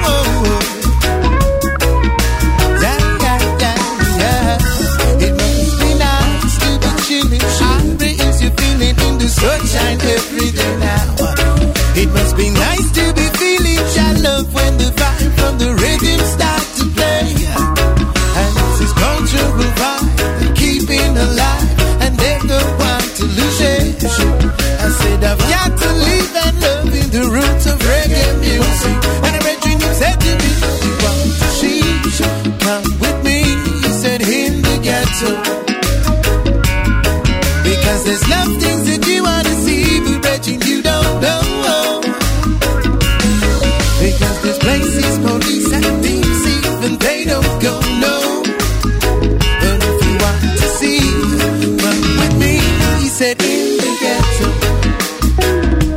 Sunshine every day now. It must be nice to be feeling your love when the vibe from the rhythm starts to play. And this is cultural vibe and keeping alive, and they don't want to lose it. I said I've got to live and love in the roots of reggae music. And I read your name said to me, you want to see, come with me, he said in the ghetto. Because there's love things that you wanna see, but Reggie, you don't know. Because there's places police and thieves, even they don't go, no. But if you want to see, come with me, he said in the ghetto.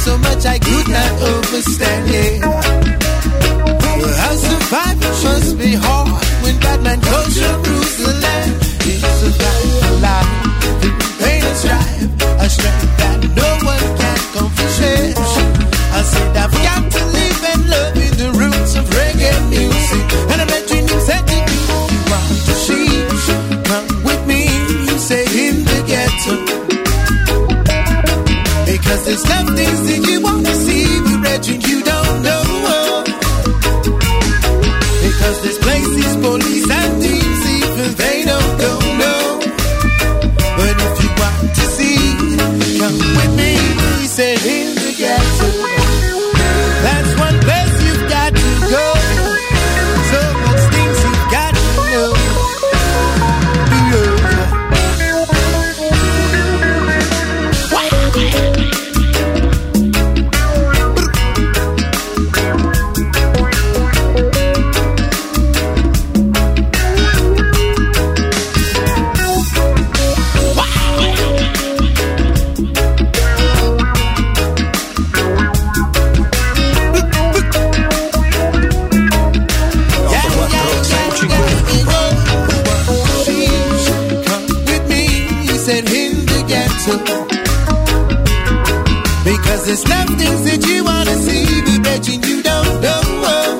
so much I could not understand it. Well, how surviving must be hard when Batman culture rules the land. It's survival life, the pain and strife, a strength that no one can comprehend. I said I've got to live and love in the roots of reggae music, and I'm not dreaming that if you want to see, come with me, you say in the ghetto, because there's some things that you want to see, we regiment you don't know. Because there's places, police and thieves, even they don't go, no. But if you want to see, come with me, he said in the ghetto. That's one place you've got to go. So much things you've got to know. Because there's some things that you wanna see, we bet you don't know.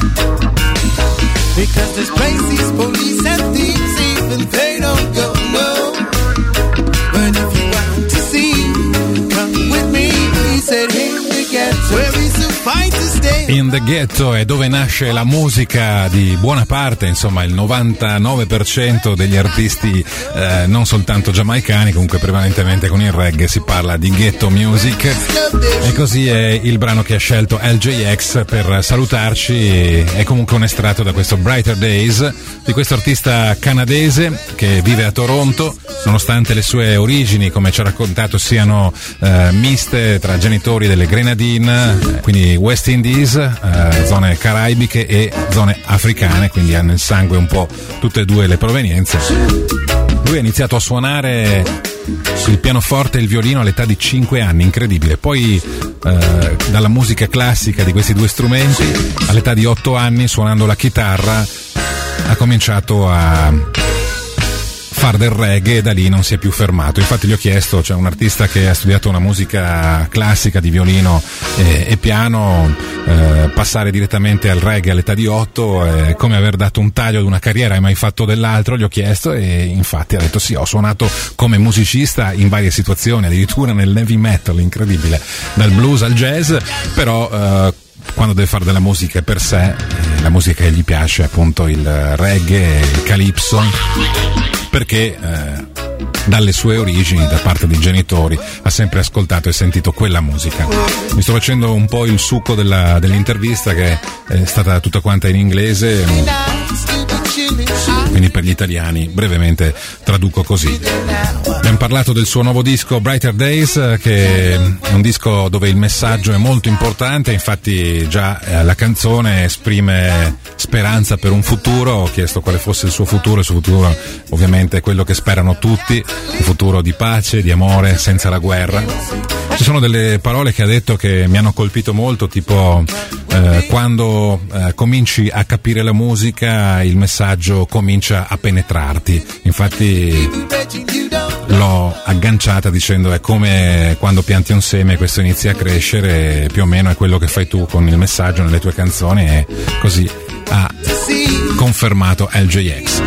Because there's places, police and thieves, even they don't go, no. But if you want to see, come with me, he said in the ghetto, where is the fight to stay. In the Ghetto è dove nasce la musica di buona parte, insomma il novantanove per cento degli artisti eh, non soltanto giamaicani, comunque prevalentemente con il reggae si parla di ghetto music, e così è il brano che ha scelto L J X per salutarci. È comunque un estratto da questo Brighter Days di questo artista canadese che vive a Toronto, nonostante le sue origini, come ci ha raccontato, siano eh, miste tra genitori delle Grenadine, quindi West Indies, eh, zone caraibiche e zone africane, quindi ha nel sangue un po' tutte e due le provenienze. Lui ha iniziato a suonare il pianoforte e il violino all'età di cinque anni, incredibile. Poi eh, dalla musica classica di questi due strumenti, all'età di otto anni, suonando la chitarra, ha cominciato a far del reggae e da lì non si è più fermato. Infatti gli ho chiesto, c'è cioè un artista che ha studiato una musica classica di violino e, e piano, eh, passare direttamente al reggae all'età di otto è come aver dato un taglio ad una carriera. Hai mai fatto dell'altro? Gli ho chiesto e infatti ha detto sì, ho suonato come musicista in varie situazioni, addirittura nel heavy metal, incredibile, dal blues al jazz, però eh, quando deve fare della musica per sé, eh, la musica che gli piace è appunto il reggae, il calypso, perché eh, dalle sue origini, da parte dei genitori, ha sempre ascoltato e sentito quella musica. Mi sto facendo un po' il succo della, dell'intervista, che è stata tutta quanta in inglese, quindi per gli italiani brevemente traduco così. Abbiamo parlato del suo nuovo disco Brighter Days, che è un disco dove il messaggio è molto importante, infatti già eh, la canzone esprime speranza per un futuro. Ho chiesto quale fosse il suo futuro, il suo futuro ovviamente è quello che sperano tutti, un futuro di pace, di amore, senza la guerra. Ci sono delle parole che ha detto che mi hanno colpito molto, tipo eh, quando eh, cominci a capire la musica il messaggio comincia a penetrarti. Infatti l'ho agganciata dicendo è come quando pianti un seme, questo inizia a crescere, più o meno è quello che fai tu con il messaggio nelle tue canzoni, e così ha confermato L J X.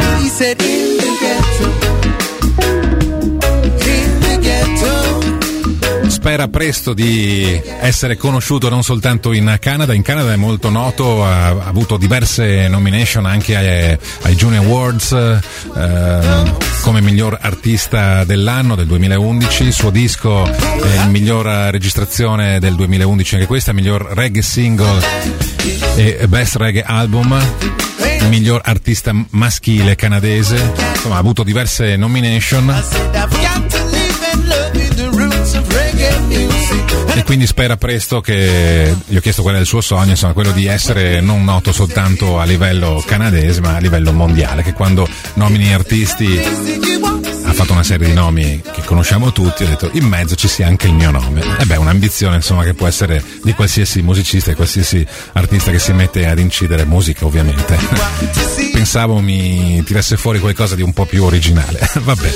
Spera presto di essere conosciuto non soltanto in Canada. In Canada è molto noto, ha, ha avuto diverse nomination anche ai, ai Junior Awards, eh, come miglior artista dell'anno del duemilaundici. Il suo disco è il miglior registrazione del duemilaundici, anche questa, miglior reggae single e best reggae album, il miglior artista maschile canadese. Insomma, ha avuto diverse nomination e quindi spera presto che, gli ho chiesto qual è il suo sogno, insomma quello di essere non noto soltanto a livello canadese ma a livello mondiale, che quando nomini artisti fatto una serie di nomi che conosciamo tutti, ho detto in mezzo ci sia anche il mio nome. E beh, un'ambizione insomma che può essere di qualsiasi musicista e qualsiasi artista che si mette ad incidere musica, ovviamente. Pensavo mi tirasse fuori qualcosa di un po' più originale. Vabbè.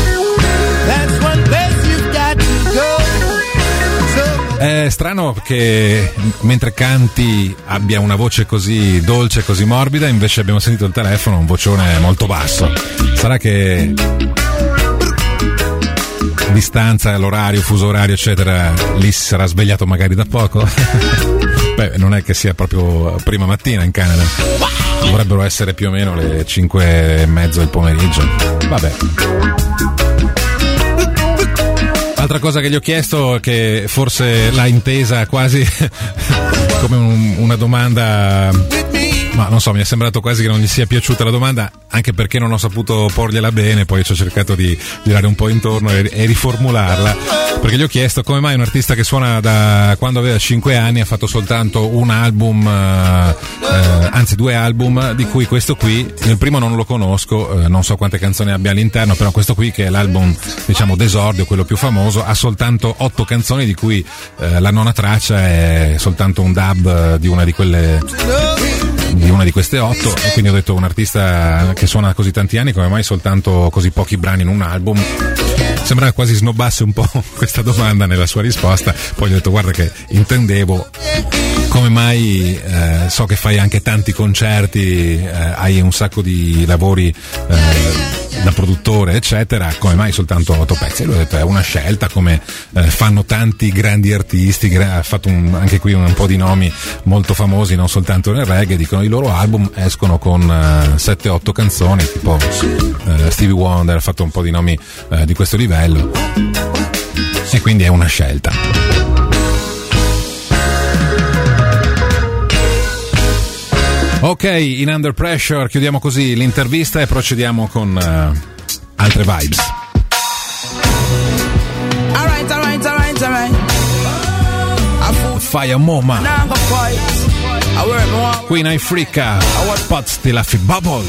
È strano che mentre canti abbia una voce così dolce, così morbida, invece abbiamo sentito il telefono, un vocione molto basso. Sarà che distanza, l'orario, fuso orario, eccetera, lì si sarà svegliato magari da poco? Beh, non è che sia proprio prima mattina in Canada. Dovrebbero essere più o meno le cinque e mezzo del pomeriggio. Vabbè. Altra cosa che gli ho chiesto, che forse l'ha intesa quasi come un, una domanda, ma non so, mi è sembrato quasi che non gli sia piaciuta la domanda, anche perché non ho saputo porgliela bene, poi ci ho cercato di girare un po' intorno e, e riformularla, perché gli ho chiesto come mai un artista che suona da quando aveva cinque anni ha fatto soltanto un album, eh, eh, anzi due album, di cui questo qui, il primo non lo conosco, eh, non so quante canzoni abbia all'interno, però questo qui, che è l'album diciamo d'esordio, quello più famoso, ha soltanto otto canzoni, di cui eh, la nona traccia è soltanto un dub di una di quelle di una di queste otto, e quindi ho detto, un artista che suona così tanti anni, come mai soltanto così pochi brani in un album? Sembra quasi snobbasse un po' questa domanda nella sua risposta. Poi gli ho detto, guarda che intendevo come mai, eh, so che fai anche tanti concerti, eh, hai un sacco di lavori eh, da produttore eccetera, come mai soltanto otto pezzi? E lui ha detto, è una scelta, come eh, fanno tanti grandi artisti, gra- ha fatto un, anche qui un, un po' di nomi molto famosi, non soltanto nel reggae, dicono i loro album escono con uh, sette otto canzoni, tipo uh, Stevie Wonder ha fatto un po' di nomi uh, di questo livello, e quindi è una scelta. Ok, in Under Pressure chiudiamo così l'intervista e procediamo con uh, altre vibes. Alright, alright, alright, alright. Fire Moma, Queen Africa, Pot Still a Fi Bubble.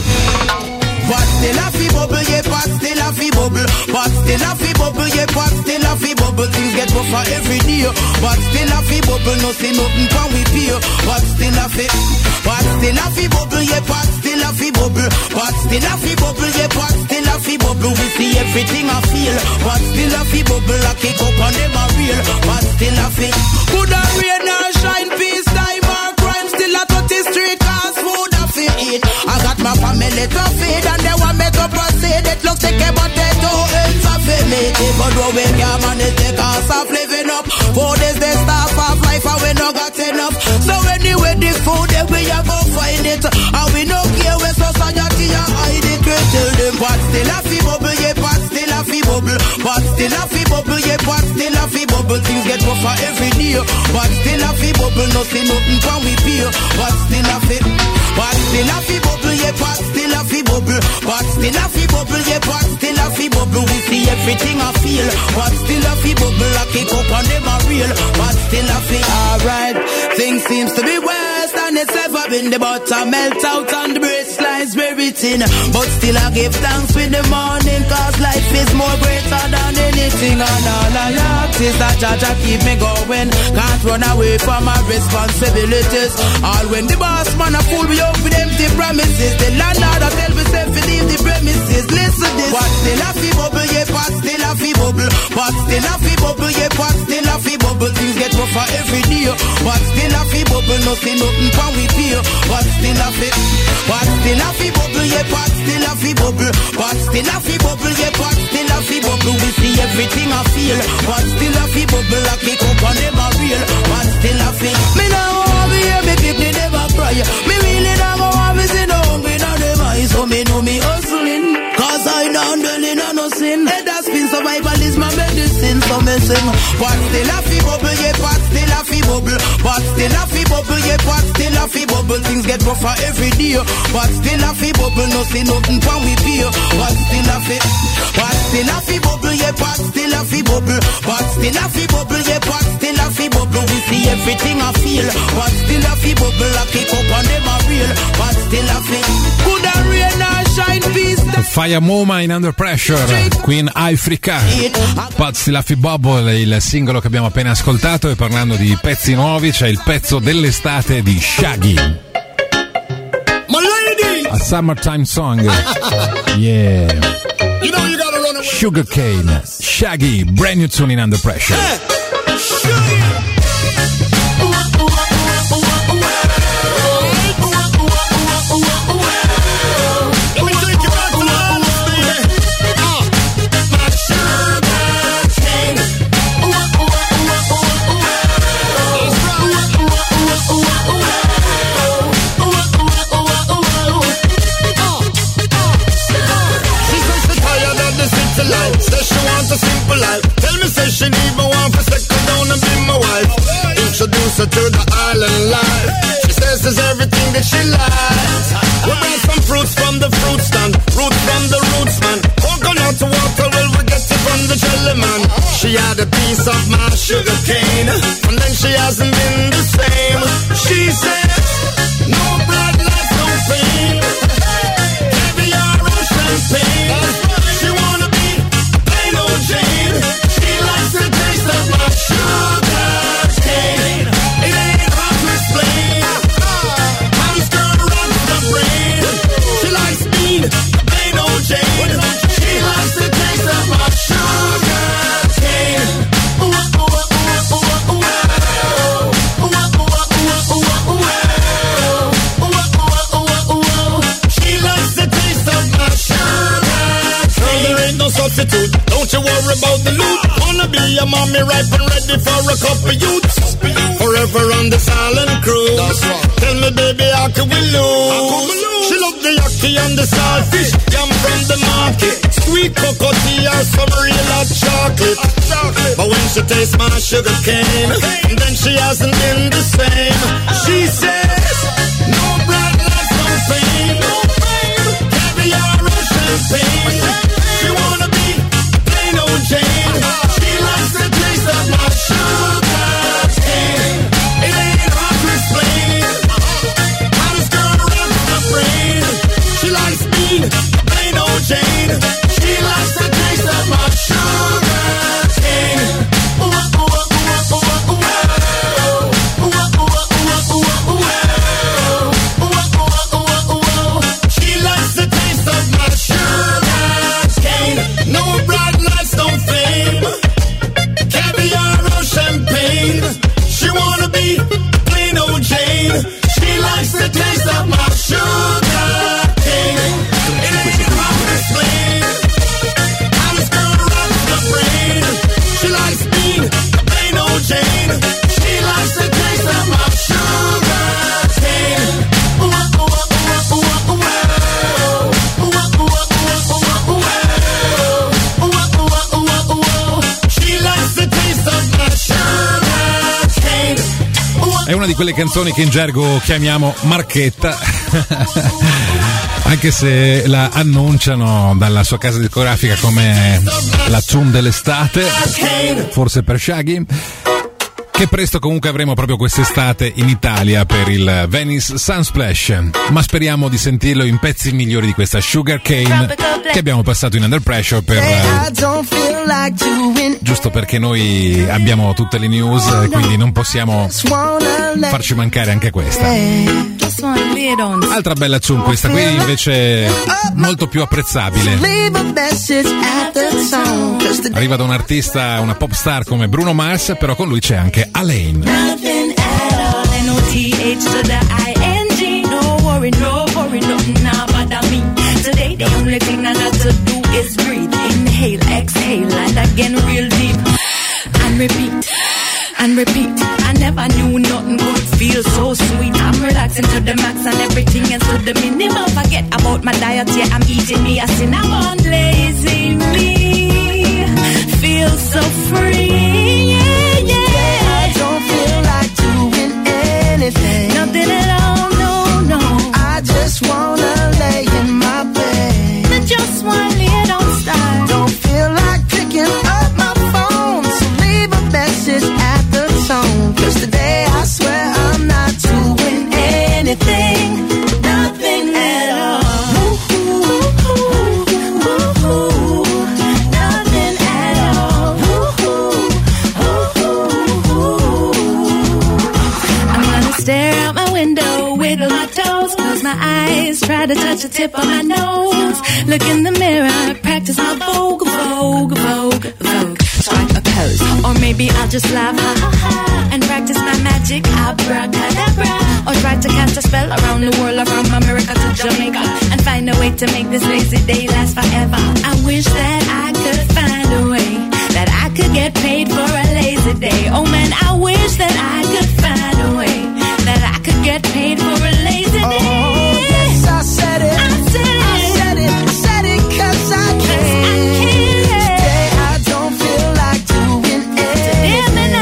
Pot still a fi bubble, yeah, pot still a fi bubble. Pot still a fi bubble, yeah, pot still a fi bubble. Things get rougher every day. Pot still a fi bubble, nothing nothing can we pay. Pot still a fi, pot still a fi bubble, yeah, pot still a fi bubble. Pot still a fi bubble, yeah, pot still a fi bubble. We see everything I feel. Pot still a fi bubble, I kick up on them a real. Pot still a fi, could a rain or shine, peace time or crime, still a touch the street cause food a fi eat. I got my family to feed. And they want me to proceed. It looks like a potato ends of it. But though we can't manage the cost of living up, four days they start off life and we no got enough. So anyway the food that we are go find it. And we no care where society and hide it. We tell them pot still a fi bubble, yeah, pot still a fi bubble. Pot still a fi bubble, yeah, pot still a fi bubble. Things get rougher every day. Pot still a fi bubble, nothing nothing can we pay. Pot still a fi, pot still a fi bubble, yeah, pot still a fi bubble. But still a fi bubble, yeah, but still a fi bubble. We see everything I feel. But still a fi bubble, I kick up on them a real. But still a fi alright. Things seems to be worse than it's ever been. The butter melt out and the breastline's very thin. But still I give thanks with the morning, cause life is more greater than anything. And all I ask is that Jaja keep me going. Can't run away from my responsibilities. All when the boss man a fool, we up with empty promises. The landlord a tell me say fi leave the premises. Listen this. Pot still a fi bubble, yeah, pot still a fi bubble. Pot still a fi bubble, yeah, pot still a fi bubble. Things get rougher every day. Pot still a fi bubble, nothing nothing can we pay. Pot still a fi, pot still a fi bubble, yeah, pot still a fi bubble. Pot still a fi bubble, yeah, pot still a fi bubble. We see everything I feel. Pot still a fi bubble, I kick up on them a real. Pot still a fi. Me now want me hear me keep me never cry. Me really now want me see no hungry now them eyes. So me know me hustling, cause I don't dwelling on no sin. Head has been survival is my medicine. So me sing. Pot still a fi bubble, yeah, pot still a fi bubble. Pot still a fi bubble, yeah, pot still a fi bubble. Things get rougher every day. Pot still a fi bubble, nothing nothing can we pay. Pot still a fi, pot still a fi bubble, yeah, pot still a fi bubble. Pot still a fi bubble, yeah, pot still a fi bubble. We see everything I feel. Pot still a fi bubble, I kick up on them a real. Pot still a fi, could a rain or shine, peace. Fire Moma in Under Pressure, Queen Africa, Pazzi Laffy Bubble, il singolo che abbiamo appena ascoltato. E parlando di pezzi nuovi, c'è il pezzo dell'estate di Shaggy, a Summertime Song. Yeah, Sugarcane, Shaggy, brand new tune in Under Pressure. Says she wants a simple life. Tell me, say she need me one for second down and be my wife. Introduce her to the island life. She says there's everything that she likes. We bring some fruits from the fruit stand, roots from the roots man. Coconut water, well we get it from the jelly man. She had a piece of my sugar cane, and then she hasn't been the same. She says no blood, life, no pain. Caviar and champagne. She wanna be plain old Jane. She likes the taste of my sugar cane. It ain't hard to explain how this girl runs the brain. She likes me, plain old Jane. She likes the taste of my sugar cane. Ooh, ooh, ooh, ooh, ooh, ooh, ooh. Ooh, ooh, ooh, ooh, ooh, ooh. Ooh, ooh, ooh, ooh, ooh. She likes the taste of my sugar. There ain't no substitute, don't you worry about the loot. Wanna be a mommy ripe and ready for a couple youths. Forever on this island cruise. Tell me baby, how can we lose? She love the yaki and the saltfish, yam from the market, sweet cocoa tea or some real hot chocolate. But when she tastes my sugar cane, then she hasn't been the same. She says no blood, life, no pain. Caviar or champagne. She wanna be plain old Jane. She likes the taste of my sugar cane. It ain't hard to explain how this girl runs the brain. She likes me, plain old Jane. She likes the taste of my sugar cane. Ooh, ooh, ooh, ooh, ooh, ooh, ooh. Ooh, ooh, ooh, ooh, ooh, ooh. Ooh, ooh, ooh, ooh, ooh. She likes the taste of my sugar cane. No bright lights, no fame. Caviar or champagne. She wanna be plain old Jane. She likes the taste of my sugar cane. It ain't hard to explain how this girl runs the brain. She likes me, plain old Jane. She likes the taste of my sugar cane. Ooh, ooh, ooh, ooh, ooh, ooh, ooh. Ooh, ooh, ooh, ooh, ooh, ooh. She likes the taste of my sugar cane. È una di quelle canzoni che in gergo chiamiamo marchetta, anche se la annunciano dalla sua casa discografica come la tune dell'estate, forse per Shaggy. Che presto comunque avremo proprio quest'estate in Italia per il Venice Sunsplash, ma speriamo di sentirlo in pezzi migliori di questa Sugarcane che abbiamo passato in Under Pressure per giusto perché noi abbiamo tutte le news, quindi non possiamo farci mancare anche questa. Altra bella tune questa qui, invece molto più apprezzabile. Arriva da un artista, una pop star come Bruno Mars, però con lui c'è anche Alaine. Nothing at all, N O T H to the I N G. No worry, no worry, nothing now bother me. Today the only thing I got to do is breathe. Inhale, exhale, and again real deep. And repeat, and repeat. I never knew nothing could feel so sweet. I'm relaxing to the max and everything is to the minimum. Forget about my diet, yeah, I'm eating me a cinnamon. Lazy me, feel so free, yeah, yeah. I don't feel like doing anything. Nothing at all, no, no. I just wanna lay in my bed. I just wanna lay down style. Don't feel like picking up my phone, so leave a message at the tone. Cause today I swear I'm not doing anything. Nothing at all. Ooh, ooh, ooh. my eyes, try to touch the tip of my nose. Look in the mirror, practice my vogue, vogue, vogue, vogue. Strike a pose, or maybe I'll just laugh, ha ha ha, and practice my magic, abracadabra. Or try to cast a spell around the world, from America to Jamaica, and find a way to make this lazy day last forever. I wish that I could find a way that I could get paid for a lazy day. Oh man, I wish that I could find a way that I could get paid for a lazy day. Oh, yes, I said it. I said it. I said it. I said it 'cause I can. I can. Today I don't feel like doing anything.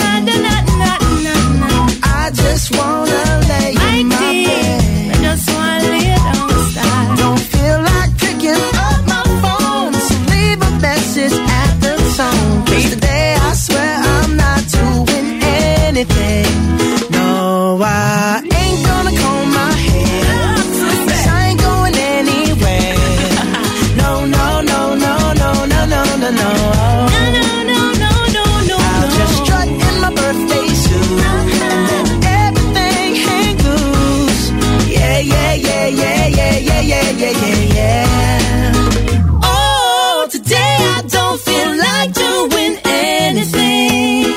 I just wanna lay in my bed. I just wanna lay down style. Don't feel like picking up my phone, so leave a message at the tone. 'Cause today I swear I'm not doing anything. No, I ain't gonna comb my hair, 'cause I ain't going anywhere. No, no, no, no, no, no, no, no, no. No, no, no, no, no, no. I'll just strut in my birthday suit and let everything hang loose. Yeah, yeah, yeah, yeah, yeah, yeah, yeah, yeah, yeah, yeah. Oh, today I don't feel like doing anything.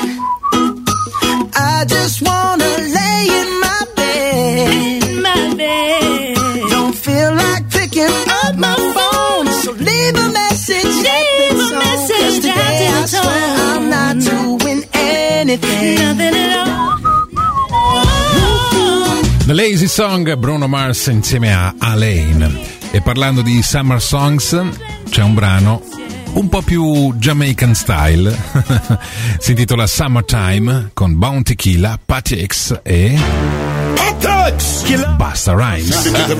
I just wanna lay in my bed. In my bed. Don't feel like picking up my phone, so leave a message. Leave a message today I swear I'm not doing anything. Nothing at all. The Lazy Song, Bruno Mars insieme a Alaine. E parlando di Summer Songs, c'è un brano un po' più Jamaican style. Si intitola Summertime con Bounty Killer, Patty X e Busta Rhymes. Summer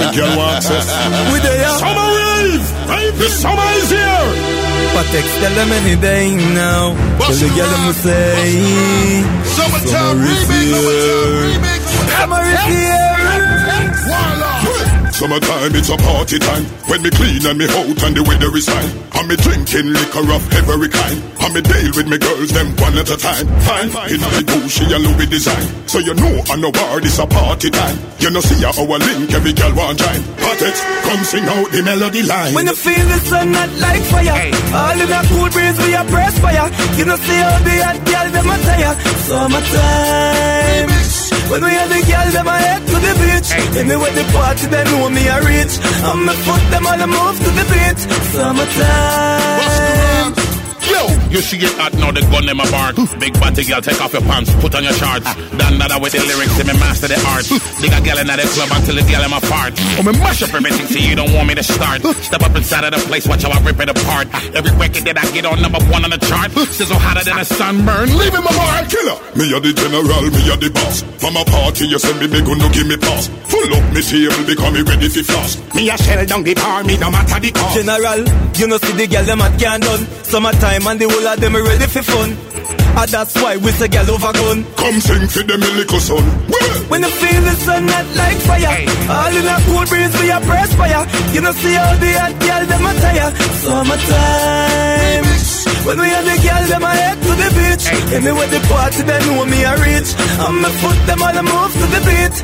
rave, the summer is here. Patty X, tell them any day now. Tell the girl them to say Summertime remix, summer is here. Summertime, it's a party time. When me clean and me out and the weather is fine. And me drinking liquor of every kind. And me deal with me girls, them one at a time. Fine, in my Gucci and Louis design. So you know I know where this a party time. You know see our link, every girl want join. Patex, come sing out the melody line. When you feel the sun not like fire, hey. All in a cool breeze we a press fire. You know see how the hot girl them a tire. Summertime. When we have the girl them a head to the beach. Hey. Anyway the party they know me a reach. And me put them all a move to the beat. Summertime. Yo, you see it hot now, the gun them a bark. Big body girl, take off your pants, put on your shorts. Dan nada with the lyrics, see me master the art. Dig a girl in the club until the girl in my fart. Oh, me mash up everything, see you don't want me to start. Step up inside of the place, watch how I rip it apart. Every record that I get on number one on the chart. Sizzle hotter than a sunburn, leaving my heart. Killer, me a the general, me a the boss. From a party, you send me big no give me pass. Full up me table, become me ready for floss. Me a shell down the bar, me no matter the cost. General, you know see the girl them at can done. Summertime and the whole of them ready for fun. And that's why we say girl over gun. Come sing for them little son. When you feel the sun not like fire, hey. All in a cool breeze we a press fire. You know see how the hot girl them a tire. Summertime. When we have the girl them a head to the beach. Hey. Anyway the party they know me a reach. And me put them all a move to the beat.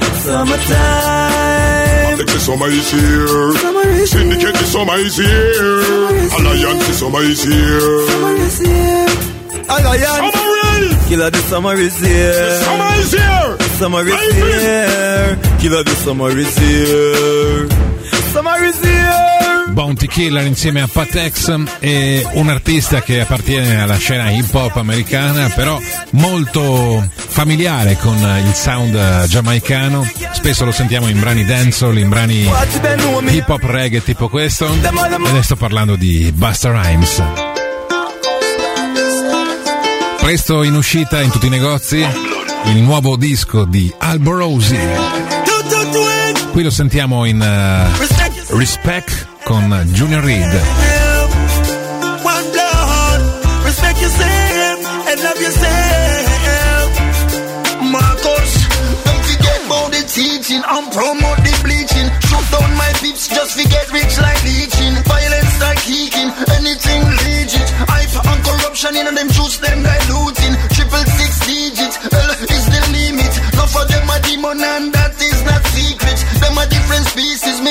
Summertime. Patex, the summer is here. Summer is here. Syndicate, the summer is here. Alliance, the summer is here. Summer is here. Alliance. Summer rave. Killer, the summer is here. The summer is here. Summer is Rave. here. Killer, the summer is here. Summer is here. Bounty Killer insieme a Patex è un artista che appartiene alla scena hip hop americana, però molto familiare con il sound giamaicano. Spesso lo sentiamo in brani dancehall, in brani hip hop reggae tipo questo. E ne sto parlando di Busta Rhymes. Presto in uscita in tutti i negozi il nuovo disco di Alborosie. Qui lo sentiamo in uh, Respect con Junior Reid. One blood, respect yourself and love yourself. Marcos, don't forget about the teaching and promote the bleaching. Shoot down my peeps, just forget rich like leeching. Violence like kicking, anything legit. Hype and corruption in them juice, them diluting. Triple six digits, hell is the limit. Not for them a demon and that is not secret. Them a different species.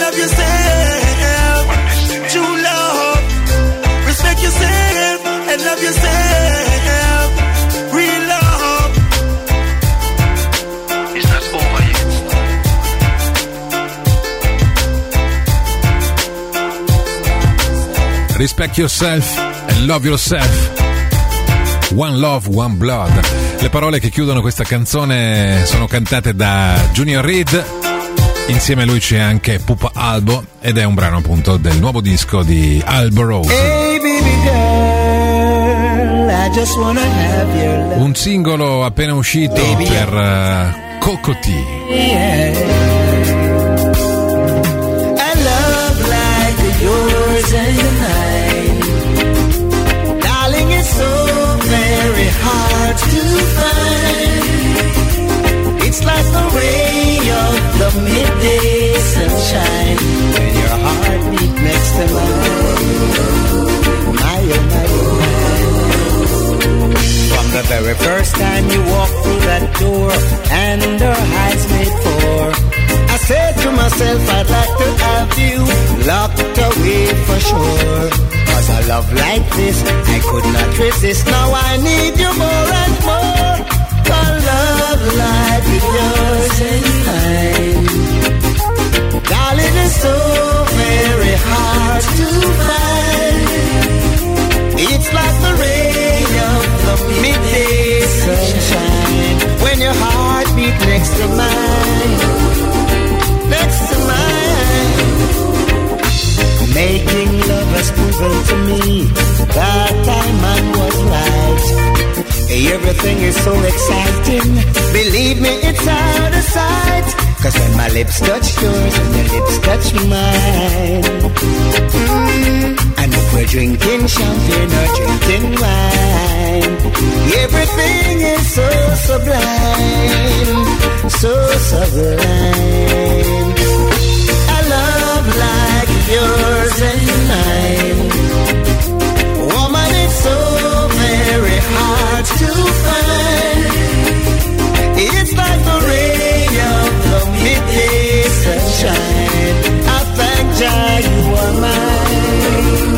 love yourself. True love. Respect yourself and love yourself. Real love. It's not over yet. Respect yourself and love yourself. One Love, One Blood. Le parole che chiudono questa canzone sono cantate da Junior Reid. Insieme a lui c'è anche Pupa Albo ed è un brano appunto del nuovo disco di Albo Rose. Hey baby girl, I just wanna have your love. Un singolo appena uscito baby, per uh, Cocoti. Yeah. A love like yours and mine, darling, it's so very hard to find. It's like the ray of the midday sunshine when your heart beat next to mine. My oh my oh my. From the very first time you walked through that door and our eyes made four, I said to myself I'd like to have you locked away for sure. Cause a love like this I could not resist. Now I need you more and more. A love like yours and mine, darling, it's so very hard to find. It's like the ray of the midday sunshine when your heart beat next to mine, next to mine. Making love has proven to me that time I was right. Everything is so exciting, believe me, it's out of sight. Cause when my lips touch yours and your lips touch mine, mm, and if we're drinking champagne or drinking wine, everything is so sublime, so sublime. A love like yours and mine, woman, it's so very hard to find. It's like the ray of the midday sunshine. I thank Jah you are mine.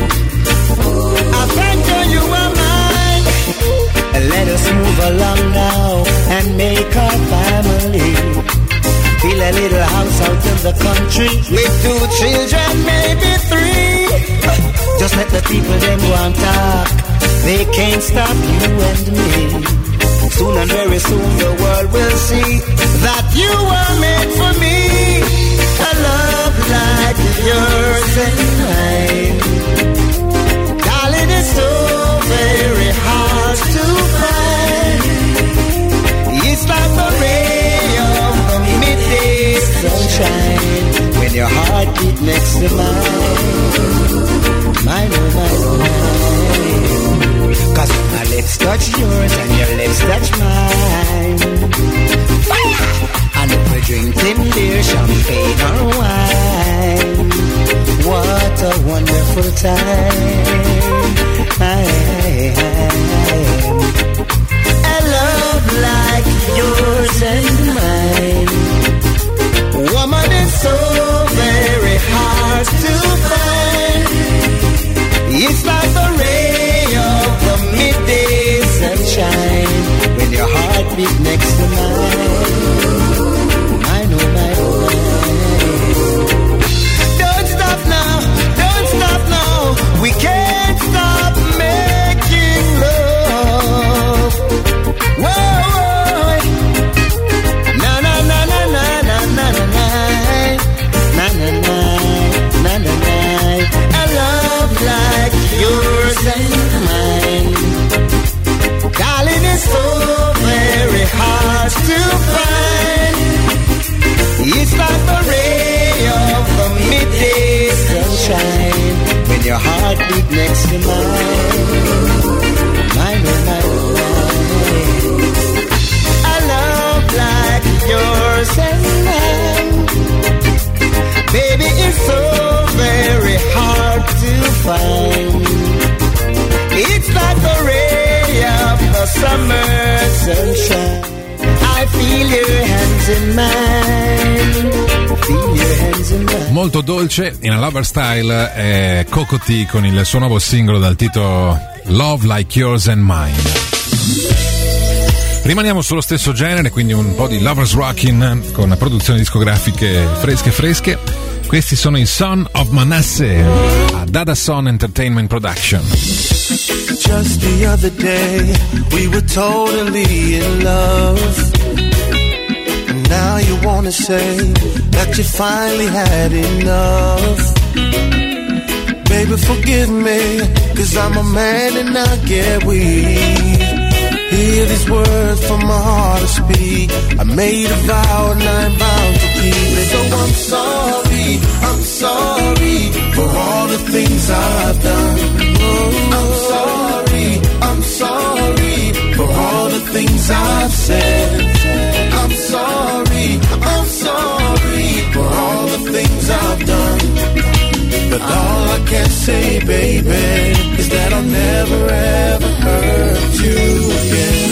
I thank Jah you are mine. Let us move along now and make our family. Build a little house out in the country with two children, maybe three. Just let the people them go and talk. They can't stop you and me. Soon and very soon the world will see that you were made for me. A love like yours and mine, darling, it's so very hard to find. It's like the ray of the midday sunshine when your heart beat next to mine. Mine, oh, mine, oh, mine. Cause when my lips touch yours and your lips touch mine, fire! And if we're drinking beer, champagne or wine, what a wonderful time. I, I, a love like yours and mine, woman, it's so very hard to find. It's like the ray of the midday sunshine when your heart beat next to mine. Mine, oh, mine, oh, mine. Don't stop now, don't stop now. We can't stop making love. Whoa, whoa. Na, na, na, na, na, na, na, na, na. Na, na, na, na, na, na. A love like yours and mine, darling, it's so very hard to find. It's like the ray of the midday sunshine when your heart beat next to mine. Mine, oh, mine, oh, mine. A love like yours and mine, baby, it's so very hard to find. It's like the ray of the summer sunshine. I feel your hands in mine. Molto dolce, in a lover style, è Coco T con il suo nuovo singolo dal titolo Love Like Yours and Mine. Rimaniamo sullo stesso genere, quindi un po' di lovers rockin' con produzioni discografiche fresche fresche. Questi sono i Son of Manasseh a Dada Son Entertainment Production. Just the other day we were totally in love. Now you wanna say that you finally had enough. Baby, forgive me, cause I'm a man and I get weak. Hear these words from my heart to speak. I made a vow and I'm bound to keep it. So I'm sorry, I'm sorry for all the things I've done. Oh, I'm sorry, I'm sorry for all the things I've said. I'm sorry, I'm sorry for all the things I've done. But all I can say, baby, is that I'll never ever hurt you again.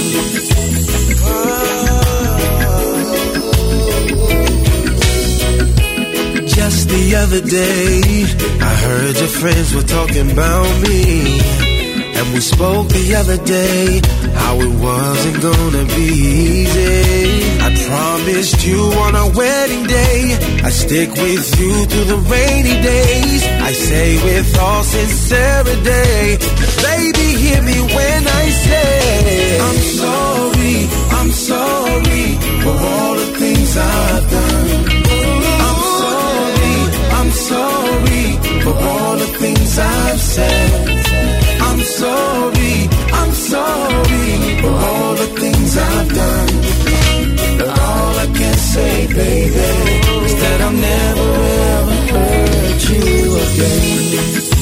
Oh. Just the other day, I heard your friends were talking about me. And we spoke the other day how it wasn't gonna be easy. I promised you on our wedding day I'd stick with you through the rainy days. I say with all sincerity, baby, hear me when I say I'm sorry, I'm sorry for all the things I've done. I'm sorry, I'm sorry for all the things I've said. I'm sorry, I'm sorry for all the things I've done. But all I can say, baby, is that I'll never ever hurt you again.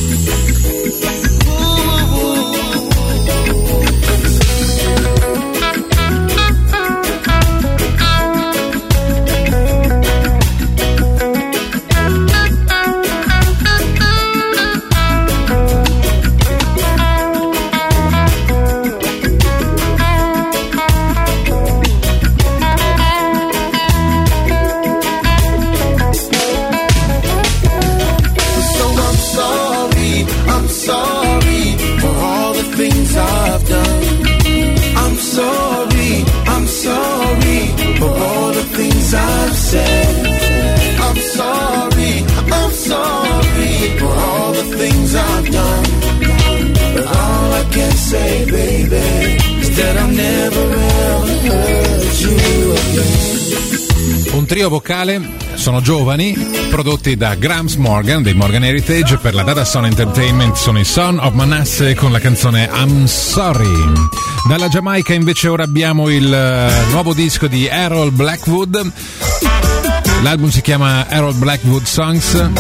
I've said I'm sorry, I'm sorry for all the things I've done. But all I can say, baby, is that I'll never ever hurt you again. Un trio vocale, sono giovani, prodotti da Grams Morgan dei Morgan Heritage per la Dada Son Entertainment, sono i Son of Manasseh con la canzone I'm Sorry. Dalla Giamaica invece ora abbiamo il uh, nuovo disco di Harold Blackwood. L'album si chiama Harold Blackwood Songs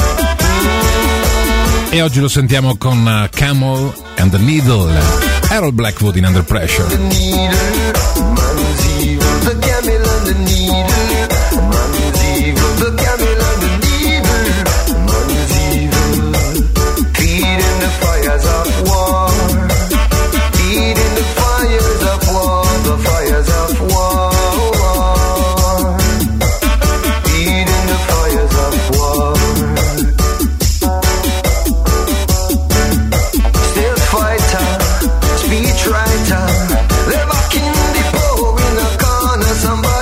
e oggi lo sentiamo con uh, Camel and the Needle. Harold Blackwood in Under Pressure. The camel and the needle, man is evil. The camel and the needle, man is evil. Feeding the fires of war, feeding the fires of war, the fires of war. Feeding the fires of war. Still fighter, speech writer, they're back in the poor in a corner. Somebody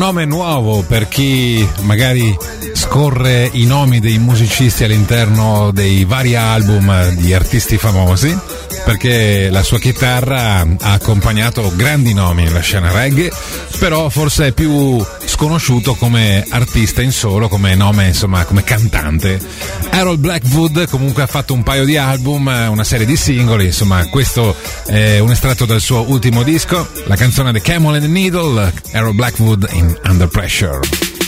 nome nuovo per chi magari scorre i nomi dei musicisti all'interno dei vari album di artisti famosi, perché la sua chitarra ha accompagnato grandi nomi nella scena reggae, però forse è più sconosciuto come artista in solo, come nome, insomma, come cantante. Harold Blackwood comunque ha fatto un paio di album, una serie di singoli, insomma questo è un estratto dal suo ultimo disco, la canzone The Camel and the Needle, Harold Blackwood in Under Pressure.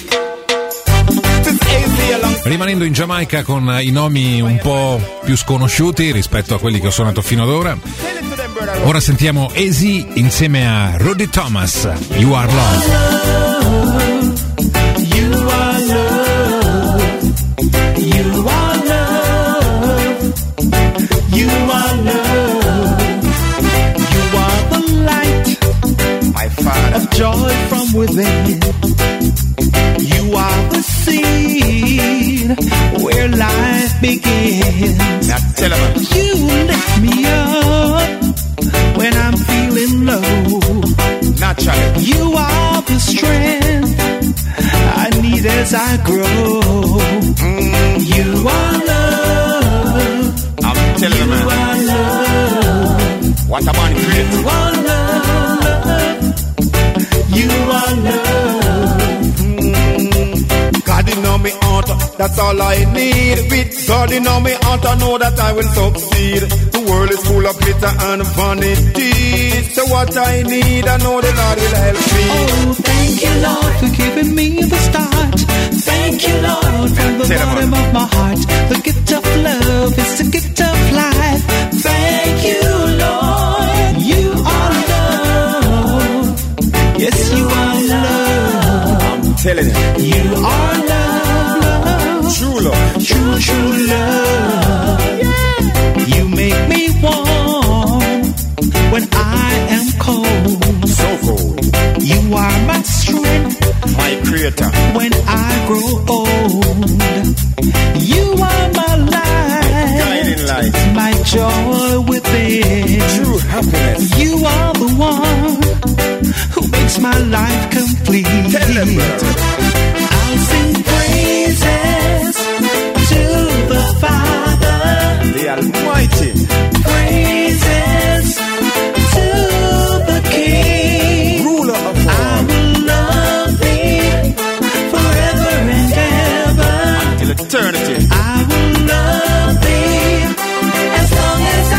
Rimanendo in Giamaica con i nomi un po' più sconosciuti rispetto a quelli che ho suonato fino ad ora, ora sentiamo Easy insieme a Rudy Thomas, You Are Love. You are love. You are love. You are love. You are the light, my Father, of joy from within. You are the seed where life begins. Now tell him. You lift me up when I'm feeling low. Naturally. You are the strength I need as I grow. Mm. You are love. I'm telling you, man. You are love. What a man create. You are love. You are love. God in on me heart, that's all I need. With God in on me heart, I know that I will succeed. The world is full of glitter and vanity. So what I need, I know the Lord will help me. Oh, thank you, Lord, for giving me the start. Thank you, Lord, from the bottom of my heart. The gift of love is the gift of life. Thank you, Lord. You are love. Yes, you are love. I'm telling you. You are love, love. True love. True, true love. Yeah. You make me warm when I am cold. So cold. You are my strength, my creator. When I grow old, you are my light, guiding light, my joy within. True happiness. You are the one who makes my life complete. Tell them, I'll sing praises to the Father, the Almighty. Praises to the King, ruler of all. I will love thee forever and ever, until eternity. I will love thee as long as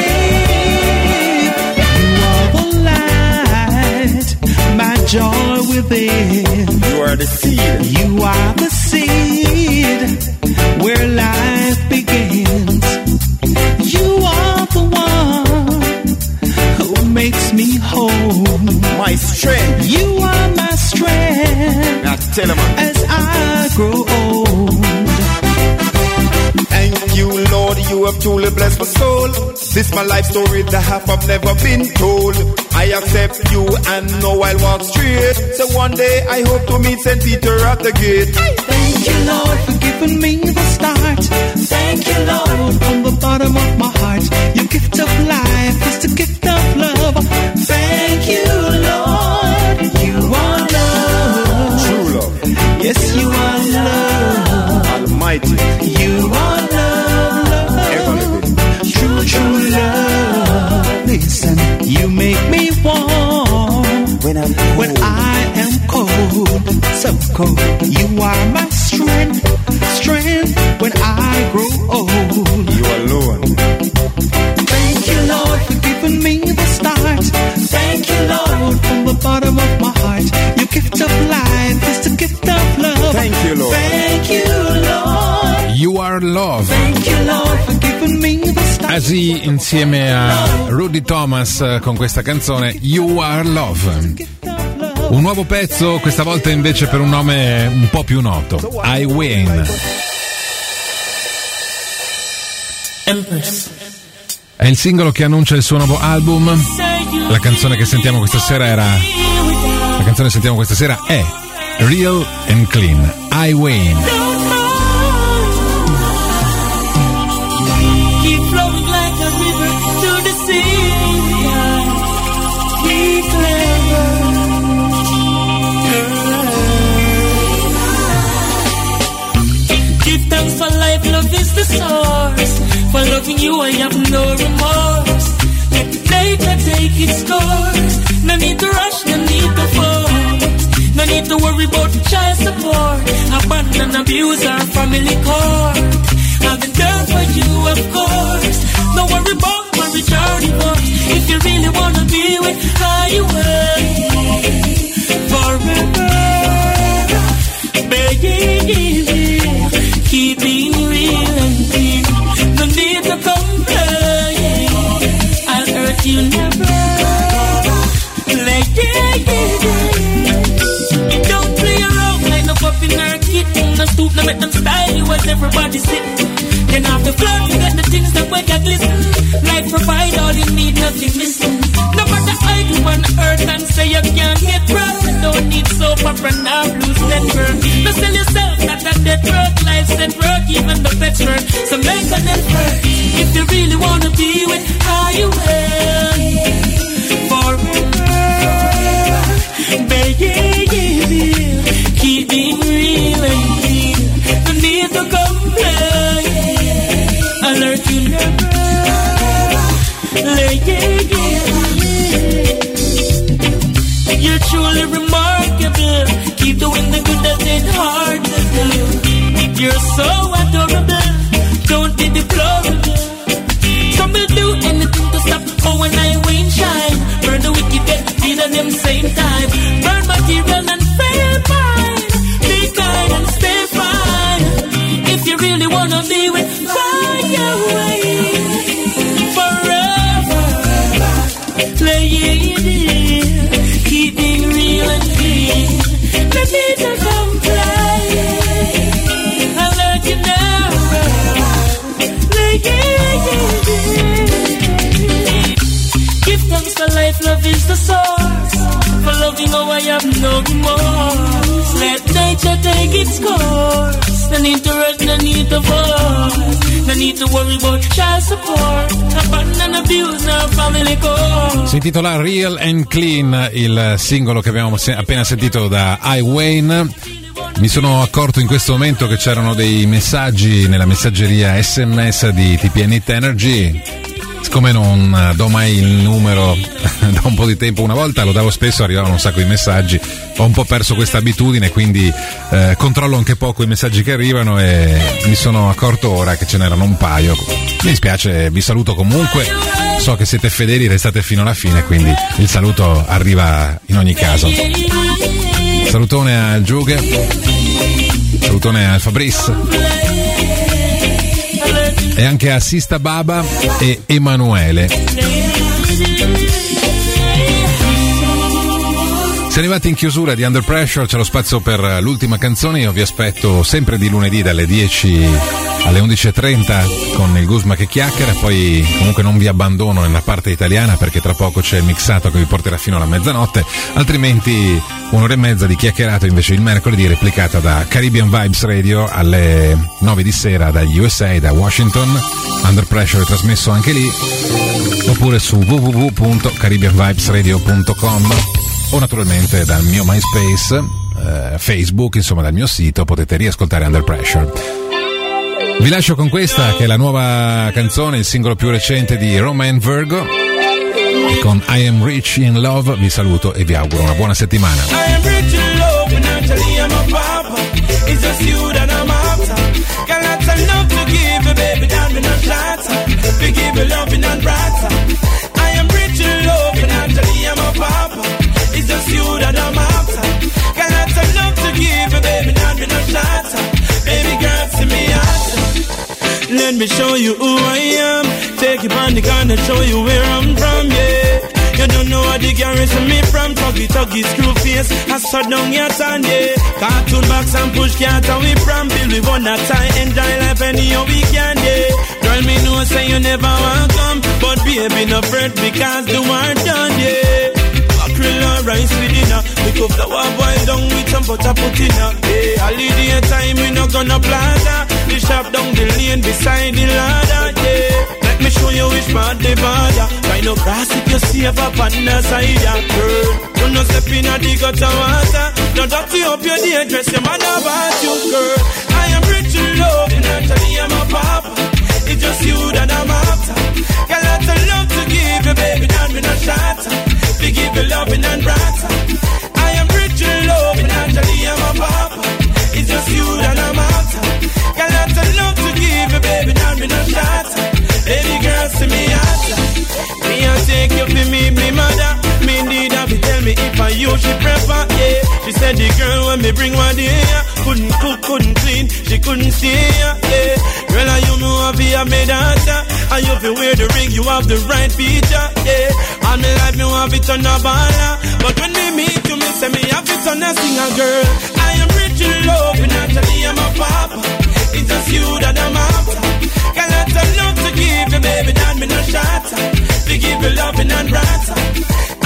I live. You are the light, my joy within. You are the seed. You are the seed where life begins. You are the one who makes me whole. My strength. You are my strength. Now tell him. As I grow old. Thank you, Lord, you have truly blessed my soul. This my life story that half I've never been told. I accept you and know I'll walk straight. So one day I hope to meet Saint Peter at the gate. Thank you, Lord, for giving me the start. Thank you, Lord, from the bottom of my heart. Your gift of life is the gift of love. Thank you, Lord. You are love. True love. Yes, you are love. Almighty. You are love, love. True, true love. Listen, you make me warm when I'm cold. When I am cold, so cold. You are my strength, strength when I grow old. You alone. Thank you, Lord, for giving me the start. Thank you, Lord, from the bottom of my heart. Your gift of life is the gift of love. Thank you, Lord. Thank you, Lord. You Are Love. Thank you, Lord, for giving me the start. Asi insieme a Rudy Thomas con questa canzone You Are Love. Un nuovo pezzo, questa volta invece per un nome un po' più noto, I Win. Empress. È il singolo che annuncia il suo nuovo album. La canzone che sentiamo questa sera era La canzone che sentiamo questa sera è Real and Clean, I Win. Keep flowing like a river to the sea. Be clever, girl. you, I have no remorse. Let nature take its course. No need to rush, no need to force. No need to worry about child support. Abandon, abuse, our family court. I've been there for you, of course. No worry about marriage or divorce. If you really wanna be with how you were forever, baby, keep being real and clean. No need to complain. I'll hurt you never. Like yeah, yeah, yeah. Don't play around like no puppy nor kitten. No stoop, no make them style you as everybody sitting. Then after flirt, you get the things that make you glisten. Life provide all you need, nothing missing. No matter how you on earth and say you can't get rough. Don't need soap opera now, blues network. No sell yourself, not a dead work. Life's at work, even the pets work. So make an effort if you really wanna be with how you will forever, baby. Keep being real and clean. No need to complain. Alert you never. Like yeah, yeah. You're truly remarkable. Keep doing the good that ain't hard to do. You're so adorable. Don't be deplorable. Some will do anything to stop. Oh, when I win shine. Burn the wicked get feed at them same time. Burn material and fail fine. Be kind and stay fine. If you really wanna be with find your way forever. Play it, keep being real and clean. No need to complain. I'll let you know. Play it. Give thanks for life, love is the source. For loving, oh, I have no remorse. Let nature take its course. No need to rush, no need to force. No need to worry about child support. Abandon, abuse, no family core. Si intitola Real and Clean, il singolo che abbiamo se- appena sentito da I. Wayne. Mi sono accorto in questo momento che c'erano dei messaggi nella messaggeria S M S di T P N Hit Energy. Siccome non do mai il numero da un po' di tempo, una volta lo davo spesso, arrivavano un sacco di messaggi, ho un po' perso questa abitudine, quindi eh, controllo anche poco i messaggi che arrivano e mi sono accorto ora che ce n'erano un paio. Mi dispiace, vi saluto comunque, so che siete fedeli, restate fino alla fine, quindi il saluto arriva in ogni caso. Salutone al Giughe, salutone al Fabrice e anche a Sista Baba e Emanuele. Siamo arrivati in chiusura di Under Pressure, c'è lo spazio per l'ultima canzone. Io vi aspetto sempre di lunedì dalle dieci alle undici e trenta con il Guzma che chiacchiera, poi comunque non vi abbandono nella parte italiana perché tra poco c'è il mixato che vi porterà fino alla mezzanotte, altrimenti un'ora e mezza di chiacchierato invece il mercoledì, replicata da Caribbean Vibes Radio alle nove di sera dagli U S A, da Washington. Under Pressure è trasmesso anche lì, oppure su w w w punto caribbean vibes radio punto com o naturalmente dal mio MySpace, eh, Facebook, insomma dal mio sito potete riascoltare Under Pressure. Vi lascio con questa che è la nuova canzone, il singolo più recente di Romain Virgo, e con I Am Rich in Love vi saluto e vi auguro una buona settimana. I am rich in love and actually I'm a papa. It's just you that I'm after. Got lots of love to give you, baby, don't be no shatter. We give you loving and brighter. I am rich in love and actually I'm a papa. It's just you that I'm after. Got lots of love to give you, baby, don't be no shatter. Baby girl, see me out. Let me show you who I am. Take you on the corner, show you where I'm from, yeah. You don't know what the garrison me from. Tuggy, tuggy, screw face, I shut down your tongue, yeah. Cartoon box and push cat and we from Bill, we want that time, enjoy life any how we can, yeah. Girl, me know say you never want come, but baby, no fret because the war done, yeah. Mackerel and rice with dinner. We cook the war boil down with some butter put in her. Hey, holiday time we no gonna plaza. The shop down the lane beside the ladder, yeah. Let me show you which part the border. Find no grass if you save up on the side, yeah, girl. Do not step in a the gutter water. No dirty up your day dress, your mother about you, girl. I am rich in love, and actually I'm a papa. It's It's just you that I'm after. Got lots of love to give you, baby, that me no shatter. To give you loving and brighter. I am rich in love, and actually I'm a papa. It's just you that I'm after. Got lots of love to give you, baby, that me no shatter. Baby girl, see me after. Me I take you for me, me mother. Me need her to tell me if I you she prefer, yeah. She said the girl when me bring one day, couldn't cook, couldn't clean, she couldn't stay, yeah. Girl, I you know I be a me daughter. And you feel wear the ring, you have the right feature, yeah. All my life me have it on a baller. But when we meet you, me say me have it on a singer, girl. I am rich in love, and actually I'm a papa. It's just you that I'm after. Got lots of love to give you, baby, that me no shatter. To give you loving and brighter.